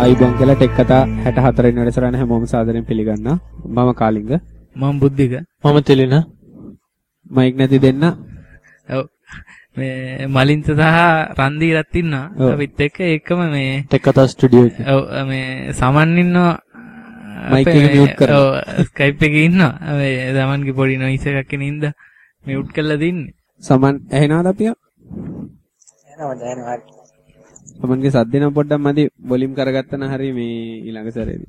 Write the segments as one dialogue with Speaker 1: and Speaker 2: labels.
Speaker 1: අයිබෝන් කියලා ටෙක් කතා 64 වෙනි වැඩසටහන හැමෝම සාදරයෙන් පිළිගන්නවා. මම කාලිංග.
Speaker 2: මම බුද්ධික.
Speaker 3: මම තෙලින.
Speaker 1: මයික් නැති දෙන්න.
Speaker 2: ඔව්. මේ මලින්ත සහ රන්දීරත් ඉන්නවා. අපිත් එක්ක ඒකම මේ
Speaker 3: ටෙක් කතා ස්ටුඩියෝ එකේ.
Speaker 2: ඔව් මේ සමන් ඉන්නවා.
Speaker 1: මයික් එක මියුට් කරලා.
Speaker 2: ඔව් ස්කයිප් එකේ ඉන්නවා. මේ සමන්ගේ පොඩි නොයිස් එකක් එන ඉඳ මියුට් කරලා දින්නේ.
Speaker 1: සමන් ඇහෙනවද අපියා?
Speaker 4: ඇහෙනවා.
Speaker 1: සමන්ගේ සද්ද නම් පොඩ්ඩක් මදි වොලියුම් කරගත්තා නම් හරි මේ ඊළඟ සැරේදී.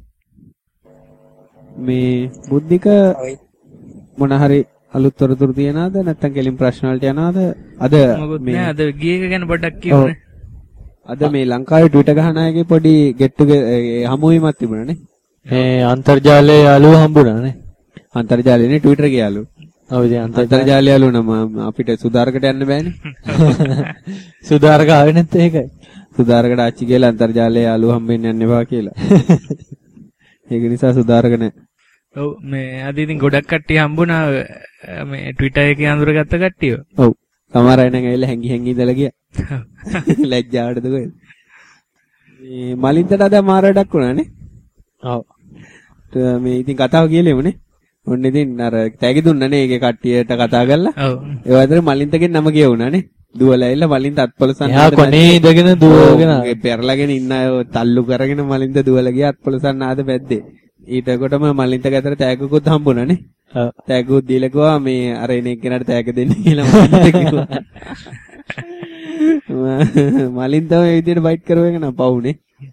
Speaker 1: මේ බුද්ධික මොන හරි අලුත් තොරතුරු තියනවද නැත්නම් කෙලින් ප්‍රශ්න වලට යනවද? අද
Speaker 2: මේ අද ගිය එක ගැන පොඩ්ඩක් කියන්න.
Speaker 1: අද මේ ලංකාවේ ට්විටර් ගහන අයගේ පොඩි get together හමුවීමක් තිබුණානේ.
Speaker 3: මේ අන්තර්ජාලයේ යාළුවෝ හම්බුණානේ.
Speaker 1: අන්තර්ජාලයේනේ ට්විටර් ගේ යාළුවෝ.
Speaker 3: ඔව් ඉතින්
Speaker 1: අන්තර්ජාලය යාළුවෝ නම් අපිට සුදාරකට යන්න බෑනේ.
Speaker 3: සුදාරක ආවේ නැත්නම් ඒකයි.
Speaker 1: සුදාරකට ආච්චි කියලා අන්තර්ජාලයේ යාළුවෝ හම්බෙන්න යන්න එපා කියලා. ඒක නිසා සුදාරක නැහැ.
Speaker 2: ඔව් මේ අද ඉතින් ගොඩක් කට්ටිය හම්බුණා මේ Twitter එකේ අඳුරගත්ත කට්ටිය.
Speaker 1: ඔව්. සමහර අය නම් ඇවිල්ලා හැංගි ඉඳලා ගියා. ලැජ්ජාවටද කොහෙද? මේ මලින්තට අද මාර වැඩක් වුණානේ.
Speaker 3: ඔව්.
Speaker 1: මේ ඉතින් කතාව කියලෙමුනේ. ඔන්න ඉතින් අර තෑගි දුන්නනේ ඒකේ කට්ටියට කතා කරලා.
Speaker 2: ඔව්.
Speaker 1: ඒ වගේම මලින්තගෙන් නම කියවුණානේ. දුවලා ඇවිල්ලා මලින්ත අත්පොලසන්
Speaker 3: එයා කොනේ ඉඳගෙන දුවගෙන
Speaker 1: පෙරලාගෙන ඉන්න අය තල්ලු කරගෙන මලින්ත දුවලා ගියා අත්පොලසන් ආද බැද්දේ. ඊට කොටම මලින්ත ගැතර තෑගකුත් හම්බුණානේ.
Speaker 3: ඔව්.
Speaker 1: තෑගකුත් දීලා කිව්වා මේ අර එන එක්කෙනාට තෑග දෙන්න කියලා මලින්ත කිව්වා. මලින්ත ඔය විදියට බයිට් කරුවේක නම් පවුනේ.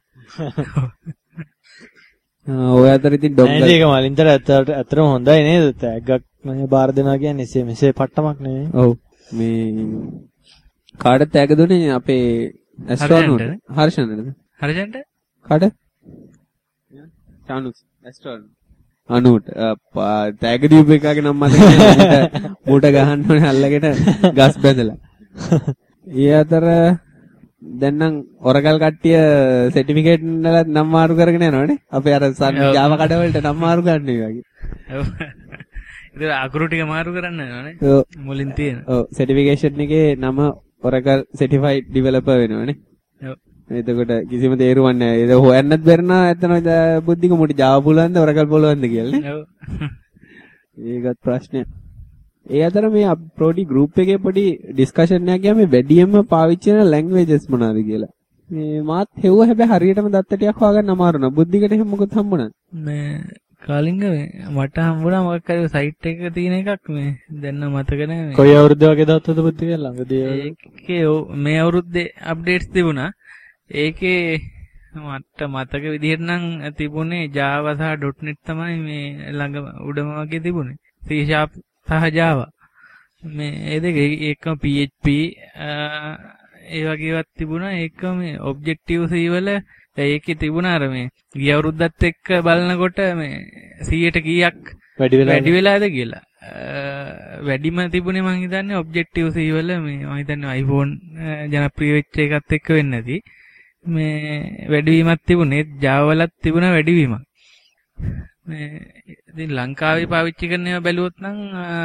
Speaker 1: ඔය අතර ඉතින් ඩොග්
Speaker 3: නේද ඒක මලින්තට ඇත්තටම හොඳයි නේද? තෑග්ගක් මම බාර දෙනවා කියන්නේ මෙසේ පට්ටමක් නෙවෙයි.
Speaker 1: ඔව්. මේ කාට තෑග දුන්නේ අපේ ඇස්ට්‍රෝනෝට් හර්ෂණද?
Speaker 2: හර්ෂණට?
Speaker 1: කාට? චානුස් ඇස්ට්‍රෝනෝට්. අනුට තෑග දීපු එකගේ නම මතක නැහැ. මූට ගහන්න ඕනේ අල්ලගෙන ගස් බැඳලා. ඊ අතර දැන් නම් ඔරකල් කට්ටිය සර්ටිෆිකේට් වල නම් මාරු කරගෙන යනවනේ. අපේ අර Java කඩවලට නම් මාරු ගන්න වගේ.
Speaker 2: ඔව්. ඒක අකුරු ටික මාරු කරන්න වෙනවනේ.
Speaker 1: ඔව්.
Speaker 2: මුලින් තියෙන.
Speaker 1: ඔව් සර්ටිෆිකේෂන් එකේ නම Oracle certified developer වෙනවනේ.
Speaker 2: ඔව්.
Speaker 1: එතකොට කිසිම තේරුමක් නැහැ. ඒක හොයන්නත් බැරි නා ඇත්තම බුද්ධික මුටි Java පුළුවන්ද Oracle පුළුවන්ද කියලා නේ.
Speaker 2: ඔව්.
Speaker 1: ඒකත් ප්‍රශ්නයක්. ඒ අතර මේ ප්‍රෝඩි ගෲප් එකේ පොඩි ඩිස්කෂන් එකක් ගියා මේ වැඩියෙන්ම පාවිච්චි කරන ලැන්ග්වේජස් මොනවාද කියලා. මේ මාත් හෙව්වා හැබැයි හරියටම දත්ත ටිකක් හොයාගන්න අමාරු නා. බුද්ධිකට එහෙම මොකද හම්බුණා?
Speaker 2: මේ කාලිංග මට හම්බුණා මොකක් හරි සයිට් එකක තියෙන එකක් මේ දැන් නම් මතක නැහැ මේ.
Speaker 3: කොයි අවුරුද්ද වගේ දවසද බුද්ධික ළඟදී?
Speaker 2: ඒකේ මේ අවුරුද්දේ අප්ඩේට්ස් තිබුණා. ඒකේ මට මතක විදිහට නම් තිබුණේ Java සහ .NET තමයි මේ ළඟ උඩම වගේ තිබුණේ. C# සහ Java. මේ ඒ දෙක එකම PHP ඒ වගේවත් තිබුණා. ඒක මේ Objective C වල ඒකේ තිබුණා අර මේ ගිය අවුරුද්දත් එක්ක බලනකොට මේ 100ට කීයක් වැඩි වෙලාද කියලා. වැඩිම තිබුණේ මං හිතන්නේ Objective C වල මේ මං හිතන්නේ iPhone ජනප්‍රිය වෙච්ච එකත් එක්ක වෙන්නේ නැති. මේ වැඩිවීමක් තිබුණේ Java වලත් තිබුණා වැඩිවීමක්. මේ ඉතින් ලංකාවේ පාවිච්චි කරන ඒවා බැලුවොත් නම්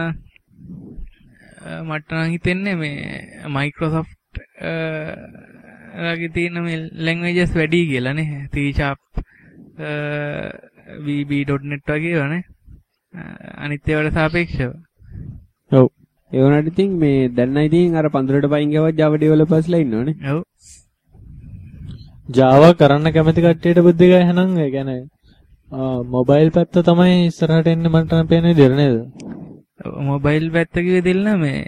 Speaker 2: මට නම් හිතෙන්නේ මේ Microsoft වගේ තියෙන මේ ලැන්ග්වේජස් වැඩි කියලා නේ. C# VB.NET වගේ වනේ. අනිත් ඒවාට සාපේක්ෂව.
Speaker 1: ඔව්. ඒ වුණාට ඉතින් මේ දැන් නම් ඉතින් අර පඳුරට පයින් ගියවත් Java developers-ලා ඉන්නවනේ.
Speaker 2: ඔව්.
Speaker 3: Java කරන්න කැමති කට්ටියට බුද්ධික එහෙනම් ඒ කියන්නේ මොබයිල් පැත්ත තමයි ඉස්සරහට එන්නේ මට නම් පේන විදිහට නේද?
Speaker 2: මොබයිල් පැත්ත කිව්වේ දෙන්න මේ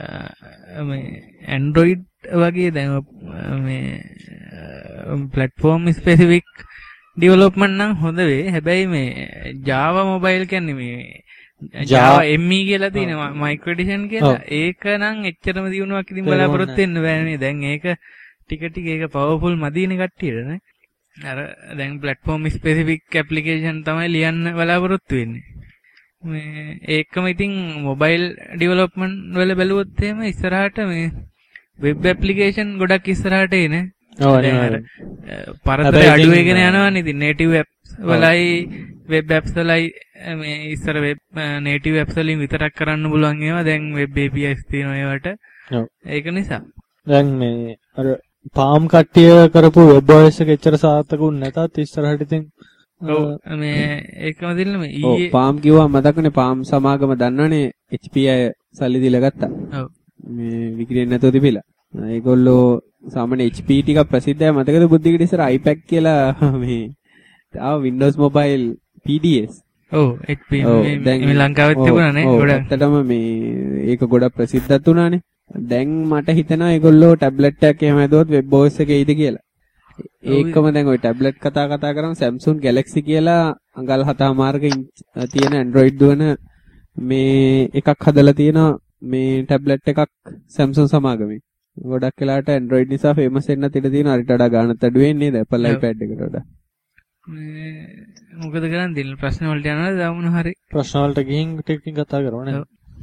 Speaker 2: Android වගේ දැන් මේ platform specific development නම් හොඳ වෙයි. හැබැයි මේ Java mobile කියන්නේ මේ Java ME කියලා තියෙනවා micro edition කියලා. ඒක නම් එච්චරම දිනුවක් ඉතින් බලාපොරොත්තු වෙන්න බෑනේ. දැන් ඒක ටික ටික ඒක powerful මදීනේ කට්ටියට නේ. අර දැන් platform specific application තමයි ලියන්න බලාපොරොත්තු වෙන්නේ. මේ ඒකම ඉතින් mobile development වල බැලුවොත් එහෙම ඉස්සරහට මේ web application ගොඩක් ඉස්සරහට එන්නේ.
Speaker 3: ඔව් අනිවාර්යයෙන්.
Speaker 2: පරතර අඩු වෙගෙන යනවානේ ඉතින් native apps වලයි web apps වලයි මේ ඉස්සර web native apps වලින් විතරක් කරන්න පුළුවන් ඒවා දැන් web APIs තියෙනවා ඒවට.
Speaker 3: ඔව්.
Speaker 2: ඒක නිසා.
Speaker 3: දැන් මේ අර පාම් කට්ටිය කරපු වෙබ් OS එක එච්චර සාර්ථකුන් නැතත් ඉස්සරහට ඉතින්
Speaker 2: මේ ඒකම දින්න මේ
Speaker 1: ඔව්
Speaker 2: ඊයේ
Speaker 1: පාම් කිව්වා මතකනේ පාම් සමාගම දන්නවනේ HP අය සල්ලි දීලා ගත්තා.
Speaker 2: ඔව්
Speaker 1: මේ විකිරෙන්නේ නැතුව තිබිලා. ඒගොල්ලෝ සාමාන්‍ය HP ටික ප්‍රසිද්ධයි මතකද බුද්ධිකට ඉස්සර iPad කියලා මේ ආව Windows Mobile PDS.
Speaker 2: ඔව් HP මේ ලංකාවෙත් තිබුණානේ ගොඩක්.
Speaker 1: ඇත්තටම මේ ඒක ගොඩක් ප්‍රසිද්ධත් වුණානේ. දැන් මට හිතෙනවා ඒගොල්ලෝ ටැබ්ලට් එකක් එහෙම හදුවොත් වෙබ් OS එකේ ඉද කියලා. ඒකම දැන් ওই ටැබ්ලට් කතා කරාම Samsung Galaxy කියලා අඟල් 7මාරක තියෙන Android දුවන මේ එකක් හදලා තියෙනවා මේ ටැබ්ලට් එකක් Samsung සමාගමේ. ගොඩක් වෙලාට Android නිසා famous වෙන්නත් ඉඩ තියෙනවා. අරිට වඩා ගාණත් අඩු වෙන්නේ නේද Apple iPad එකට වඩා.
Speaker 2: මේ මොකද කරන්නේ දින ප්‍රශ්න වලට යනවාද දාමුන හරි
Speaker 3: ප්‍රශ්න වලට ගිහින් ටිකකින් කතා කරමු නේද?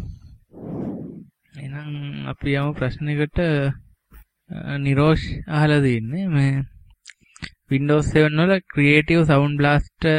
Speaker 2: එහෙනම් අපි යමු ප්‍රශ්නයකට නිරෝෂ් අහලා දෙන්නේ මේ Windows 7 වල Creative Sound Blaster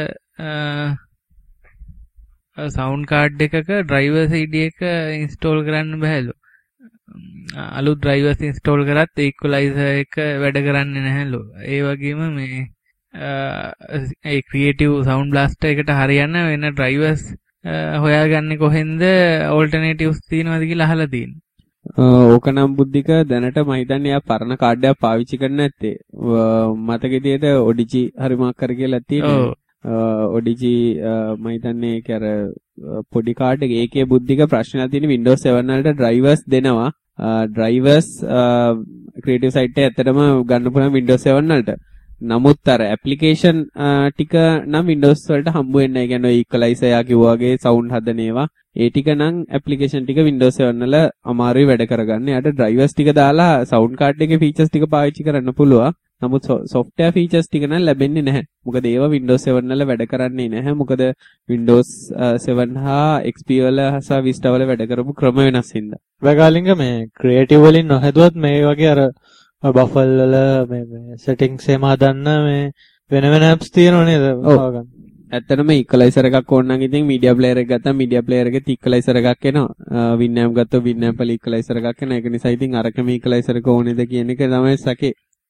Speaker 2: sound card එකක driver CD එක install කරන්න බෑලු. අලුත් drivers install කරත් equalizer එක වැඩ කරන්නේ නැහැලු. ඒ වගේම මේ ඒ Creative Sound Blaster එකට හරියන්න වෙන drivers හොයාගන්නේ කොහෙන්ද alternatives තියෙනවද කියලා අහලා තියෙනවා.
Speaker 1: ඕක නම් බුද්ධික දැනට මම හිතන්නේ යා පරණ කාඩ් එකක් පාවිච්චි කරන්නේ නැත්තේ. මතකෙදියට ඔඩිජි හරි මාක් කර කියලා තියෙනවා. ඔඩිජි මම හිතන්නේ ඒක අර පොඩි කාඩ් එක ඒකේ බුද්ධික ප්‍රශ්නයක් තියෙන Windows 7 වලට drivers දෙනවා. drivers creative site එකේ ඇත්තටම ගන්න පුළුවන් Windows 7 වලට. නමුත් අර ඇප්ලිකේෂන් ටික නම් Windows වලට හම්බ වෙන්නේ නැහැ. ඒ කියන්නේ equalizer යා කිව්වා වගේ sound හදන ඒවා. ඒ ටික නම් ඇප්ලිකේෂන් ටික Windows 7 වල අමාරුයි වැඩ කරගන්න. යාට drivers ටික දාලා sound card එකේ features ටික පාවිච්චි කරන්න පුළුවන්. නමුත් software features ටික නම් ලැබෙන්නේ නැහැ. මොකද ඒවා Windows 7 වල වැඩ කරන්නේ නැහැ. මොකද Windows 7 හා XP වල සහ Vista වල වැඩ කරපු ක්‍රම වෙනස් හින්දා.
Speaker 3: වැගාලින්ග මේ ක්‍රියේටිව් වලින් නොහැදුවත් මේ වගේ අර බෆල් වල මේ සෙටින්ග්ස් එහෙම හදන්න මේ වෙන apps තියෙනව නේද?
Speaker 1: ඇත්තටම equalizer එකක් ඕන නම් ඉතින් media player එක ගත්තා media player එකේ equalizer එකක් එනවා. Winamp ගත්තොත් Winamp වල equalizer එකක් එනවා. ඒක නිසා ඉතින් අරකම equalizer එක ඕනේද කියන එක තමයි සැකේ.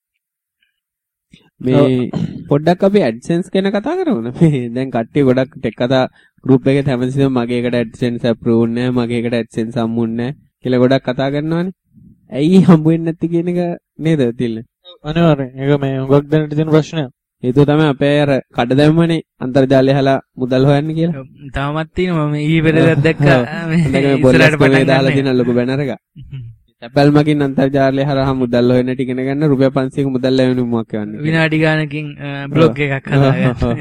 Speaker 1: මේ පොඩ්ඩක් අපි AdSense ගැන කතා කරමු. මේ දැන් කට්ටිය ගොඩක් ටෙක් කතා group එකේ හැමතිස්සෙම මගේ එකට AdSense approve නැහැ, මගේ එකට AdSense හම්බුන්නේ නැහැ කියලා ගොඩක් කතා කරනවානේ. ඇයි හම්බ වෙන්නේ නැති කියන එක නේද තිල්ල?
Speaker 3: අනිවාර්යෙන්. ඒක මේ හුඟක් දැනට තියෙන ප්‍රශ්නයක්.
Speaker 1: හේතුව තමයි අපේ අර කඩ දැම්මනේ අන්තර්ජාලය හලා මුදල් හොයන්න කියලා.
Speaker 2: තාමත් තියෙනවා මම ඊ පෙරේදා දැක්කා මේ
Speaker 1: ඉස්සරහට පටන් දාලා තියෙන ලොකු බැනර් එකක්. Apple මගින් අන්තර්ජාලය හරහා මුදල් හොයන්න ටික ඉගෙන ගන්න රුපියල් 500ක මුදල් ලැබෙන මොකක් කරන්නේ.
Speaker 2: විනාඩි ගානකින් බ්ලොග් එකක් හදාගන්න.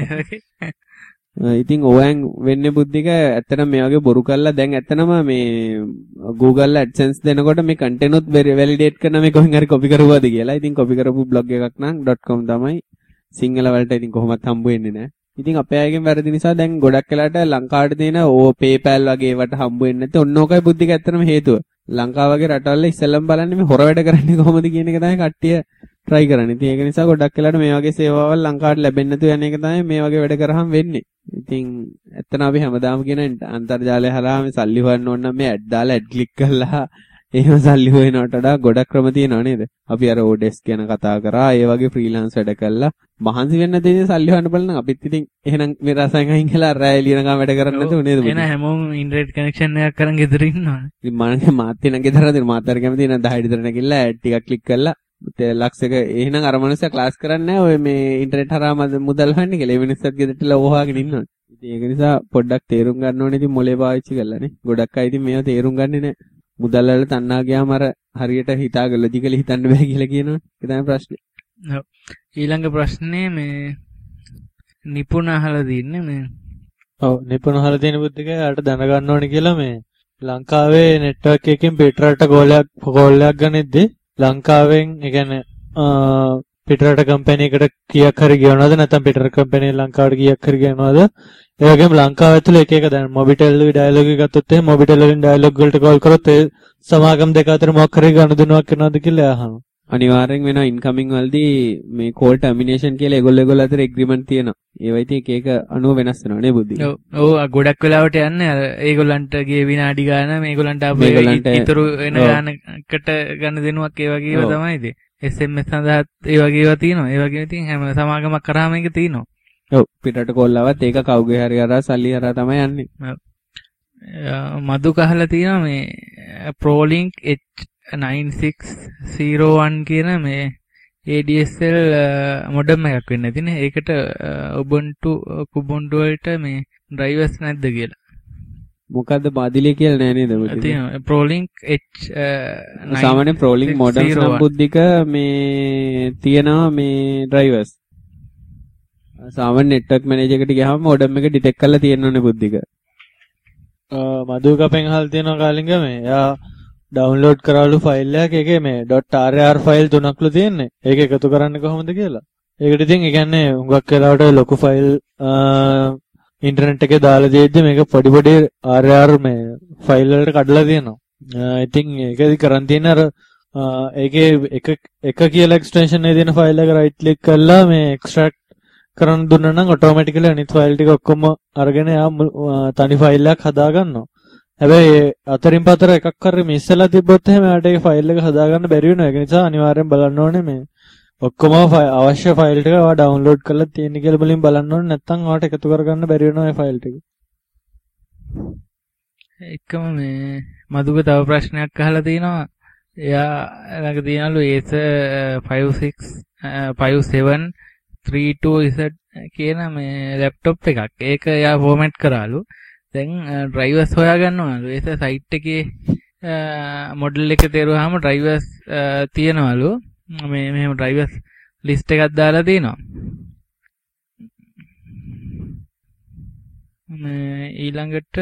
Speaker 1: ඉතින් ඕයන් වෙන්නේ බුද්ධික ඇත්තටම මේ වගේ බොරු කරලා දැන් ඇත්තටම මේ Google AdSense දෙනකොට මේ content උත් validate කරන මේ කොහෙන් හරි copy කරුවාද කියලා. ඉතින් copy කරපු blog එකක් නම් .com තමයි. සිංහල වලට ඉතින් කොහොමත් හම්බ වෙන්නේ නැහැ. ඉතින් අපේ අයගෙන් වැරදි නිසා දැන් ගොඩක් වෙලාට ලංකාවට තියෙන PayPal වගේ ඒවට හම්බ වෙන්නේ නැත්te ඔන්න ඕකයි බුද්ධික ඇත්තටම හේතුව. ලංකාව වගේ රටවල ඉස්සෙල්ලම බලන්නේ මේ හොර වැඩ කරන්නේ කොහොමද කියන එක තමයි කට්ටිය try කරන්නේ. ඉතින් ඒක නිසා ගොඩක් වෙලාට මේ වගේ සේවාවල් ලංකාවට ලැබෙන්නේ නැතුව යන එක තමයි මේ වගේ වැඩ කරාම වෙන්නේ. ඉතින් ඇත්තන අපි හැමදාම කියන අන්තර්ජාලය හරහා මේ සල්ලි හොයන්න ඕන නම් මේ ඇඩ් දාලා ඇඩ් ක්ලික් කරලා එහෙම සල්ලි හොයනවට වඩා ගොඩක් ක්‍රම තියෙනවා නේද? අපි අර Odesk ගැන කතා කරා. ඒ වගේ ෆ්‍රීලාන්ස් වැඩ කළා. මහන්සි වෙන්න දෙන්නේ සල්ලි හොයන්න බලන අපිත් ඉතින් එහෙනම් මේ රසයන් අයින් කළා රැය එළියනකම් වැඩ කරන්නේ නැතුව නේද?
Speaker 2: එන හැමෝම ඉන්ටර්නෙට් කනෙක්ෂන් එකක් කරන් ගෙදර ඉන්නවනේ.
Speaker 1: ඉතින් මම මාත් වෙන ගෙදර හදින මාත් අර කැමති නම් 10 විතර නැගිටලා ඇඩ් ටිකක් ක්ලික් කරලා ලක්ෂයක එහෙනම් අර මනුස්සයා ක්ලාස් කරන්නේ නැහැ. ඔය මේ ඉන්ටර්නෙට් හරහා මුදල් හොයන්නේ කියලා. ඒ මිනිස්සුත් ගෙදරටලා ඕහාගෙන ඉන්නවා. ඉතින් ඒක නිසා පොඩ්ඩක් තේරුම් ගන්න ඕනේ. ඉතින් මොලේ පාවිච්චි කරලානේ. ගොඩක් අය ඉතින් මේව තේරුම් ගන්නේ නැහැ. මුදල් වල තණ්හා ගියාම අර හරියට හිතාගෙන ලොජිකලි හිතන්න බෑ කියලා කියනවා. ඒක තමයි ප්‍රශ්නේ.
Speaker 2: ඔව්. ඊළඟ ප්‍රශ්නේ මේ නිපුණ අහලා දින්නේ මේ.
Speaker 3: ඔව් නිපුණ අහලා තියෙන බුද්ධික යාට දැනගන්න ඕනේ කියලා මේ ලංකාවේ නෙට්වර්ක් එකකින් පිටරට කෝල්යක් ගනිද්දී ලංකාවෙන් ඒ කියන්නේ පිටරට කම්පැනි එකට කීයක් හරි ගෙවනවද නැත්නම් පිටරට කම්පැනි ලංකාවට කීයක් හරි ගෙවනවද? ඒ වගේම ලංකාව ඇතුළේ එක එක දැන් මොබිටෙල් ඩයලොග් එක ගත්තොත් එහෙනම් මොබිටෙල් වලින් ඩයලොග් වලට කෝල් කරොත් ඒ සමාගම් දෙක අතර මොකක් හරි ගනුදෙනුවක් කරනවද කියලා අහනවා.
Speaker 1: අනිවාර්යෙන් වෙනවා ඉන්කමින් වලදී මේ කෝල් ටර්මිනේෂන් කියලා ඒගොල්ලෝ අතර එග්‍රීමන්ට් තියෙනවා. ඒවා ඉතින් එක එක අනුව වෙනස් වෙනවා නේ බුද්ධි.
Speaker 2: ඔව් ගොඩක් වෙලාවට යන්නේ අර ඒගොල්ලන්ට ගේ විනාඩි ගාන මේගොල්ලන්ට ඉතුරු වෙන ගානකට ගන්න දෙනුවක් ඒ වගේ ඒවා තමයි ඉතින්. SMS සඳහා ඒ වගේ ඒවා තියෙනවා. ඒ වගේම ඉතින් හැම සමාගමක් කරාම ඒක තියෙනවා.
Speaker 1: ඔව් පිටරට කෝල් ආවත් ඒක කවුගේ හරි අර සල්ලි හරහා තමයි යන්නේ.
Speaker 2: මදු කහලා තියෙනවා මේ ProLink H9601 කියන මේ ADSL මොඩම් එකක් වෙන්න තියෙන. ඒකට Ubuntu වලට මේ drivers නැද්ද කියලා.
Speaker 1: මොකද්ද බාදිලිය කියලා නෑ නේද බුද්ධි?
Speaker 2: තියෙනවා ProLink
Speaker 1: සාමාන්‍ය ProLink මොඩම් සම්බුද්ධික මේ තියෙනවා මේ drivers. සාමාන්‍ය network manager එකට ගියාම මොඩම් එක detect කරලා තියෙනවනේ බුද්ධික.
Speaker 3: මදුකපෙන් අහලා තියෙනවා කාලින්ග මේ එයා ඩවුන්ලෝඩ් කරාලු ෆයිල් එකක් ඒකේ මේ .rar ෆයිල් තුනක්ලු තියෙන්නේ. ඒක එකතු කරන්නේ කොහොමද කියලා. ඒකට ඉතින් ඒ කියන්නේ හුඟක් වෙලාවට ලොකු ෆයිල් ඉන්ටර්නෙට් එකේ දාලා දෙද්දි මේක පොඩි පොඩි rar මේ ෆයිල් වලට කඩලා තියෙනවා. ඉතින් ඒකදී කරන් තියෙන අර ඒකේ එක කියලා එක්ස්ටෙන්ෂන් එකේ තියෙන ෆයිල් එක රයිට් ක්ලික් කරලා මේ එක්ස්ට්‍රැක්ට් කරන් දුන්නා නම් ඔටෝමැටිකලි අනිත් ෆයිල් ටික ඔක්කොම අරගෙන තනි ෆයිල් එකක් හදා ගන්නවා. හැබැයි අතරින් පතර එකක් කරේ මිස් වෙලා තිබ්බොත් එහෙම එයාට ඒ ෆයිල් එක හදාගන්න බැරි වෙනවා. ඒක නිසා අනිවාර්යෙන් බලන්න ඕනේ මේ ඔක්කොම අවශ්‍ය ෆයිල් ටික ඔයා ඩවුන්ලෝඩ් කරලා තියෙන කියලා බලමින් බලන්න ඕනේ. නැත්නම් ඔයාට එකතු කරගන්න බැරි වෙනවා ඒ ෆයිල් ටික.
Speaker 2: එකම මේ මදුක තව ප්‍රශ්නයක් අහලා තිනවා. එයා ළඟ තියනලු Acer 5732Z කියන මේ ලැප්ටොප් එකක්. ඒක එයා ෆෝමැට් කරාලු. දැන් ඩ්‍රයිවර්ස් හොයාගන්නවලු. ඒක සයිට් එකේ මොඩල් එක තේරුවාම ඩ්‍රයිවර්ස් තියනවලු. මේ මෙහෙම ඩ්‍රයිවර්ස් ලිස්ට් එකක් දාලා තිනවා. මේ ඊළඟට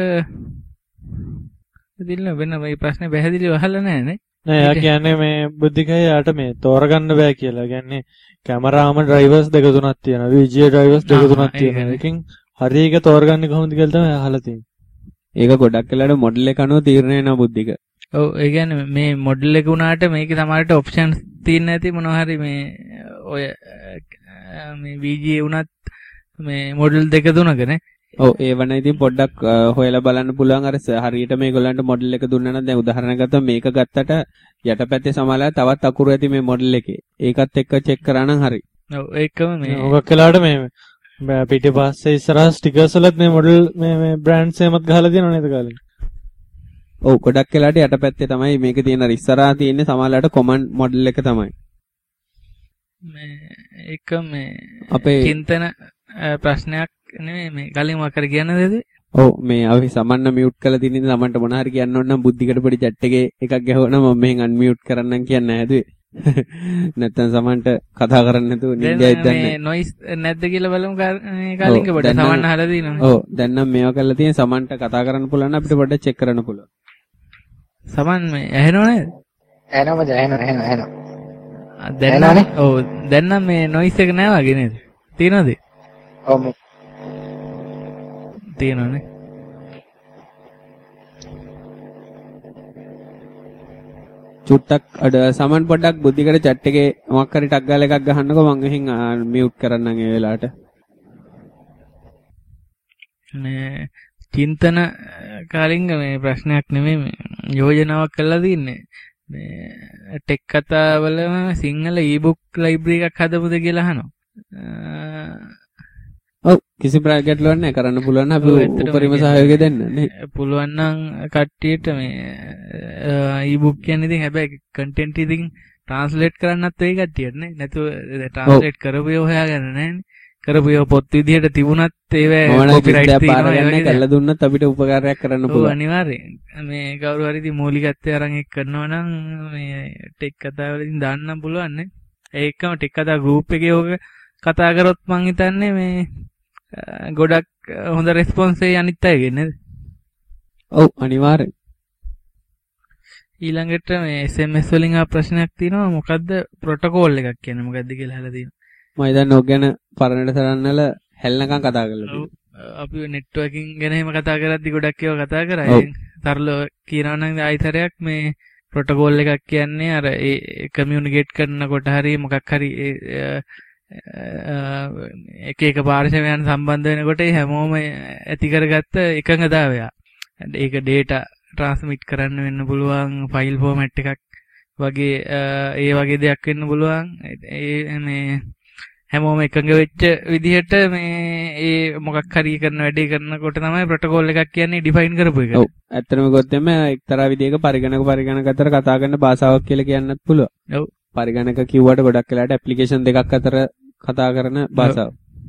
Speaker 2: ඉතින් වෙන මේ ප්‍රශ්නේ පැහැදිලිව අහලා නැහැ නේ.
Speaker 3: නෑ එයා කියන්නේ මේ බුද්ධිකයි යාට මේ තෝරගන්න බෑ කියලා. කියන්නේ කැමරාම ඩ්‍රයිවර්ස් දෙක තුනක් තියෙනවා. VGA ඩ්‍රයිවර්ස් දෙක තුනක් තියෙනවා. ඒකෙන් හරි එක තෝරගන්නේ කොහොමද කියලා තමයි අහලා තියෙන්නේ.
Speaker 1: ඒක ගොඩක් වෙලාවට මොඩල් එක අනුව තීරණය වෙනවා බුද්ධික.
Speaker 2: ඔව් ඒ කියන්නේ මේ මොඩල් එක උනාට මේකේ සමහරට ඔප්ෂන්ස් තියෙන්නේ නැති මොනවා හරි මේ ඔය මේ VGA උනත් මේ මොඩල් දෙක තුනකනේ.
Speaker 1: ඔව් ඒ වන ඉතින් පොඩ්ඩක් හොයලා බලන්න පුළුවන්. අර හරියට මේගොල්ලන්ට මොඩල් එක දුන්නා නම් දැන් උදාහරණයක් ගත්තම මේක ගත්තට යටපැත්තේ සමානලා තවත් අකුරු ඇති මේ මොඩල් එකේ. ඒකත් එක්ක චෙක් කරා නම් හරි.
Speaker 2: ඔව් ඒකම මේ
Speaker 3: ඔගක් වෙලාවට මේ පිටිපස්සේ ඉස්සරහා ස්ටිකර්ස් වලත් මේ මොඩල් මේ බ්‍රෑන්ඩ්ස් එහෙමත් ගහලා තියෙනව නේද කාලේ?
Speaker 1: ඔව් ගොඩක් වෙලාවට යටපැත්තේ තමයි මේක තියෙන අර ඉස්සරහා තියෙන්නේ සමානලාට කොමන් මොඩල් එක තමයි.
Speaker 2: මේ එක මේ
Speaker 1: අපේ
Speaker 2: චින්තන ප්‍රශ්නයක් නෙමෙයි මේ කලින් මොකක් කර කියන්න දෙද?
Speaker 1: ඔව් මේ අපි සමන්න මියුට් කරලා තියෙන ඉතින් සමන්ට මොන හරි කියන්න ඕන නම් බුද්ධිකට පොඩි chat එකේ එකක් ගැහුවනම් මම මෙහෙන් අන්මියුට් කරන්නම් කියන්නේ නැහැ දුවේ. නැත්තම් සමන්ට කතා කරන්න නැතුව නින්දයි දන්නේ.
Speaker 2: මේ නොයිස් නැද්ද කියලා බලමු මේ කලින්ක පොඩ්ඩක් සමන්න අහලා දිනනවා.
Speaker 1: ඔව් දැන් නම් මේවා කරලා තියෙන සමන්ට කතා කරන්න පුළුවන් නම් අපිට පොඩ්ඩක් චෙක් කරන්න පුළුවන්.
Speaker 2: සමන් මේ ඇහෙනව නේද?
Speaker 4: ඇහෙනවා.
Speaker 2: දැන් ඔව් දැන් නම් මේ නොයිස් එක නැහැ වගේ නේද? තියෙනවද?
Speaker 4: ඔව්
Speaker 2: තියෙනවනේ.
Speaker 1: චුට්ටක් අඩ සමන් පොඩ්ඩක් බුද්ධිකට chat එකේ මොකක් හරි ටක් ගාලා එකක් ගහන්නකෝ මම එහෙන් මියුට් කරන්නම් ඒ වෙලාවට.
Speaker 2: මේ චින්තන කාලින්ග මේ ප්‍රශ්නයක් නෙමෙයි මේ යෝජනාවක් කරලා තින්නේ. මේ ටෙක් කතාවලම සිංහල e-book library එකක් හදමුද කියලා අහනවා.
Speaker 1: ඔව් කිසි ගැටලුවක් නැහැ කරන්න පුළුවන් අපි උපරිම සහයෝගය දෙන්න නේ.
Speaker 2: පුළුවන් නම් කට්ටියට මේ e-book කියන්නේ ඉතින් හැබැයි කන්ටෙන්ට් ඉතින් ට්‍රාන්ස්ලේට් කරන්නත් වෙයි කට්ටියට නේ. නැතුව ට්‍රාන්ස්ලේට් කරපුව හොයාගන්න නැහැ. කරපුව පොත් විදිහට තිබුණත් ඒවැ කොපිරයිට් තියෙනවා.
Speaker 1: කරලා දුන්නත් අපිට උපකාරයක් කරන්න පුළුවන්.
Speaker 2: අනිවාර්යෙන්. මේ කවුරු හරි ඉතින් මූලිකත්වයේ අරන් එක් කරනවා නම් මේ ටෙක් කතාවල ඉතින් දාන්නම් පුළුවන් නේ. ඒකම ටෙක් කතා ගෲප් එකේ ඕක කතා කරොත් මං හිතන්නේ මේ ගොඩක් හොඳ රෙස්පොන්ස් එකයි අනිත් අයගෙන් නේද?
Speaker 1: ඔව් අනිවාර්යෙන්.
Speaker 2: ඊළඟට මේ SMS වලින් ආ ප්‍රශ්නයක් තියෙනවා. මොකද්ද ප්‍රොටෝකෝල් එකක් කියන්නේ මොකද්ද කියලා අහලා තියෙනවා.
Speaker 1: මම දැන් ඔක් ගැන පරණට තරන්නල හැල්නකම් කතා කරලා තියෙනවා.
Speaker 2: අපි නෙට්වර්කින් ගැන එහෙම කතා කරද්දි ගොඩක් ඒවා කතා කරා. සරලව කියනවා නම් ආයිතරයක් මේ ප්‍රොටෝකෝල් එකක් කියන්නේ අර ඒ කමියුනිකේට් කරනකොට හරි මොකක් හරි එක එක පාර්ශවයන් සම්බන්ධ වෙනකොට හැමෝම ඇති කරගත්ත එකඟතාවය. ඒක ඩේටා ට්‍රාන්ස්මිට් කරන්න වෙන්න පුළුවන්, ෆයිල් ෆෝමැට් එකක් වගේ ඒ වගේ දෙයක් වෙන්න පුළුවන්. ඒ මේ හැමෝම එකඟ වෙච්ච විදිහට මේ ඒ මොකක් හරි කරන වැඩේ කරනකොට තමයි ප්‍රොටෝකෝල් එකක් කියන්නේ ඩිෆයින් කරපු එක.
Speaker 1: ඔව්. ඇත්තටම ගොත්තෙම එක්තරා විදිහක පරිගණක අතර කතා කරන භාෂාවක් කියලා කියන්නත් පුළුවන්.
Speaker 2: ඔව්.
Speaker 1: පරිගණක කිව්වට ගොඩක් වෙලාට ඇප්ලිකේෂන් දෙකක් අතර කතා කරන භාෂාව.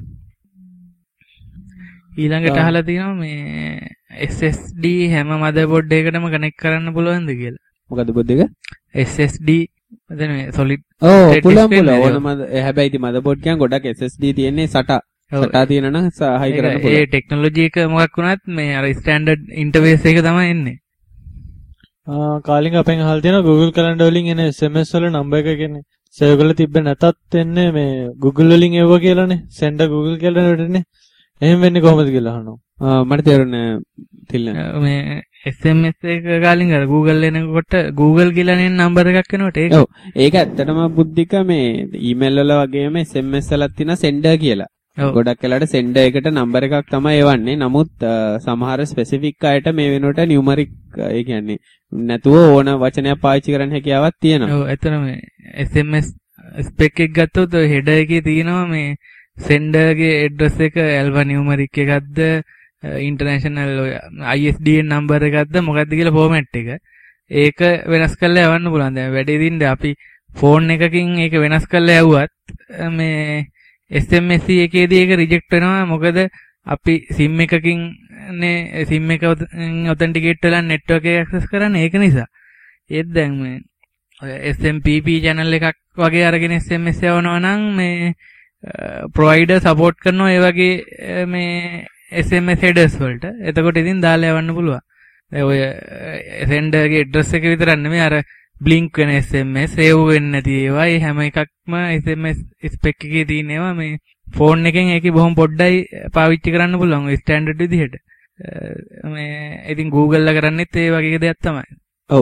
Speaker 2: ඊළඟට අහලා තියෙනවා මේ SSD හැම මදර්බෝඩ් එකකටම කනෙක්ට් කරන්න පුළුවන්ද කියලා.
Speaker 1: මොකද බොද්ද එක?
Speaker 2: SSD එතන මේ solid
Speaker 1: ඔව්
Speaker 2: state
Speaker 1: පුළුවන්
Speaker 2: display
Speaker 1: පුළුවන්.
Speaker 2: නේද?
Speaker 1: ඕනම හැබැයි ඉතින් මදර්බෝඩ් කියන්නේ ගොඩක් SSD තියෙන්නේ SATA.
Speaker 2: ඔව්.
Speaker 1: SATA තියෙන නම් හයි කරන්න
Speaker 2: ඒ
Speaker 1: පුළුවන්.
Speaker 2: ටෙක්නොලොජි එක මොකක් වුණත් මේ අර ස්ටෑන්ඩඩ් ඉන්ටර්ෆේස් එක තමයි එන්නේ.
Speaker 3: කාලින් අපෙන් අහලා තියෙනවා Google Calendar වලින් එන SMS වල නම්බර් එක කියන්නේ සේව් කරලා තිබ්බ නැතත් එන්නේ මේ Google වලින් එවුව කියලානේ. send a Google Calendar වලටනේ. එහෙම වෙන්නේ කොහොමද කියලා අහනවා.
Speaker 1: මට තේරුණේ තිල්ල.
Speaker 2: මේ SMS එක කාලින් අර Google එනකොට Google කියලා නේ නම්බර් එකක් එනකොට ඒක.
Speaker 1: ඔව්. ඒක ඇත්තටම බුද්ධික මේ ඊමේල් වල වගේම SMS වලත් තියෙන sender කියලා.
Speaker 2: ඔව්.
Speaker 1: ගොඩක් වෙලාවට sender එකට නම්බර් එකක් තමයි එවන්නේ. නමුත් සමහර ස්පෙસિෆික් අයට මේ වෙනකොට නියුමරික් ඒ කියන්නේ නැතුව ඕන වචනයක් පාවිච්චි කරන්න හැකියාවක් තියෙනවා.
Speaker 2: ඔව් එතන මේ SMS ස්පෙක් එක ගත්තොත් ඔය හෙඩර් එකේ තියෙනවා මේ sender ගේ ඇඩ්‍රස් එක ඇල්ෆා නියුමරික් එකක්ද ඉන්ටර්නැෂනල් ISDN නම්බර් එකක්ද මොකක්ද කියලා ෆෝමැට් එක. ඒක වෙනස් කරලා යවන්න පුළුවන්. දැන් වැඩේ දින්නේ අපි ෆෝන් එකකින් ඒක වෙනස් කරලා යවුවත් මේ SMS එකේදී ඒක රිජෙක්ට් වෙනවා. මොකද අපි SIM එකකින් නේ SIM එක ඔතෙන්ටිකේට් වෙලා නෙට්වර්ක් එක ඇක්සස් කරන්නේ ඒක නිසා. ඒත් දැන් මේ ඔය SMPP channel එකක් වගේ අරගෙන SMS යවනවා නම් මේ ප්‍රොවයිඩර් සපෝට් කරනවා ඒ වගේ මේ SMS headers වලට. එතකොට ඉතින් දාලා යවන්න පුළුවන්. ඔය sender ගේ address එක විතරක් නෙමෙයි අර blink වෙන SMS, save වෙන්නේ නැති ඒවා, ඒ හැම එකක්ම SMS spec එකේ තියෙන ඒවා මේ ෆෝන් එකෙන් ඒකේ බොහොම පොඩ්ඩයි පාවිච්චි කරන්න පුළුවන් ඔය ස්ටෑන්ඩඩ් විදිහට. මේ ඉතින් Google ලා කරන්නේත් ඒ වගේ දෙයක් තමයි.
Speaker 1: ඔව්.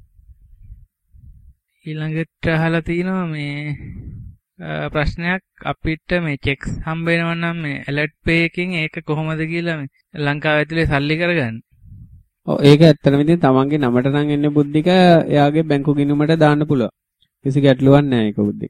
Speaker 2: ඊළඟට අහලා තිනවා මේ ප්‍රශ්නයක් අපිට මේ checks හම්බ වෙනවා නම් මේ alert pay එකකින් ඒක කොහොමද කියලා මේ ලංකාව ඇතුලේ සල්ලි කරගන්න.
Speaker 1: ඔව් ඒක ඇත්තටම ඉතින් තමන්ගේ නමට නම් එන්නේ බුද්ධික එයාගේ බැංකු ගිණුමට දාන්න පුළුවන්. කිසි ගැටලුවක් නැහැ ඒක බුද්ධික.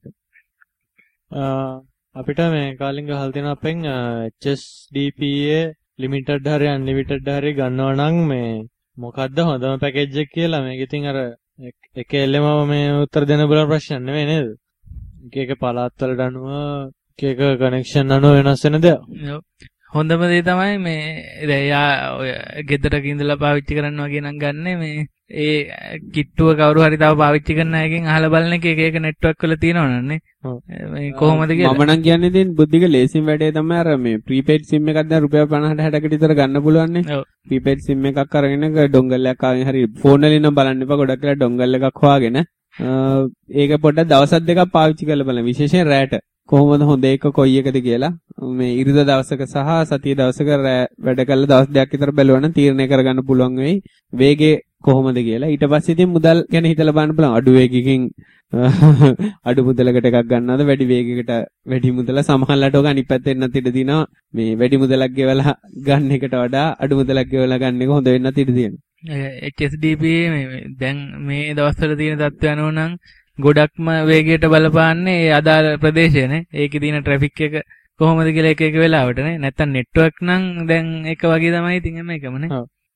Speaker 3: අපිට මේ කාලින් ගහලා තියෙන අපෙන් HSDPA limited හරි unlimited හරි ගන්නවා නම් මේ මොකද්ද හොඳම පැකේජ් එක කියලා මේක ඉතින් අර එක එල්ලෙම මේ උත්තර දෙන්න බලන ප්‍රශ්න නෙවෙයි නේද? එක එක පළාත් වලට අනුව එක එක කනෙක්ෂන් අනුව වෙනස් වෙන දෙයක්.
Speaker 2: ඔව්. හොඳම දේ තමයි මේ දැන් යා ඔය ගෙදරක ඉඳලා පාවිච්චි කරනවා කියන නම් ගන්න මේ ඒ කිට්ටුව කවුරු හරි තව පාවිච්චි කරන අයගෙන් අහලා බලන එක එක නෙට්වර්ක් වල තියෙනවනේ. මේ කොහොමද කියලා.
Speaker 1: මම නම් කියන්නේ ඉතින් බුද්ධික ලේසිම වැඩේ තමයි අර මේ ප්‍රීපේඩ් සිම් එකක් දැන් රුපියල් 50 60කට විතර ගන්න පුළුවන් නේ.
Speaker 2: ඔව්.
Speaker 1: ප්‍රීපේඩ් සිම් එකක් අරගෙන ඩොංගල් එකක් ආගෙන හරි ෆෝන් වලින් නම් බලන්න එපා. ගොඩක් වෙලා ඩොංගල් එකක් හොයාගෙන ඒක පොඩ්ඩක් දවස් දෙකක් පාවිච්චි කරලා බලන්න. විශේෂයෙන් රැට කොහොමද හොඳ එක කොයි එකද කියලා මේ ඉරිදා දවසක සහ සතිය දවසක වැඩ කළා දවස් දෙකක් විතර බැලුවා නම් තීරණය කරගන්න පුළුවන් වෙයි වේගේ කොහොමද කියලා. ඊට පස්සේ ඉතින් මුදල් ගැන හිතලා බලන්න පුළුවන්. අඩු වේගකින් අඩු මුදලකට එකක් ගන්නවද වැඩි වේගයකට වැඩි මුදල සමහරලාට ඔක අනිත් පැත්තෙන් නැත් ඉඩ දිනවා. මේ වැඩි මුදලක් ගෙවලා ගන්න එකට වඩා අඩු මුදලක් ගෙවලා ගන්න එක හොඳ වෙන්නත් ඉඩ තියෙනවා.
Speaker 2: HSDPA දැන් මේ දවස්වල තියෙන තත්ත්වය අනුව නම් ගොඩක්ම වේගයට බලපාන්නේ ඒ අදාළ ප්‍රදේශයනේ. ඒකේ තියෙන ට්‍රැෆික් එක කොහොමද කියලා එක එක වෙලාවටනේ. නැත්තම් නෙට්වර්ක් නම් දැන් එක වගේ තමයි ඉතින් හැම එකමනේ.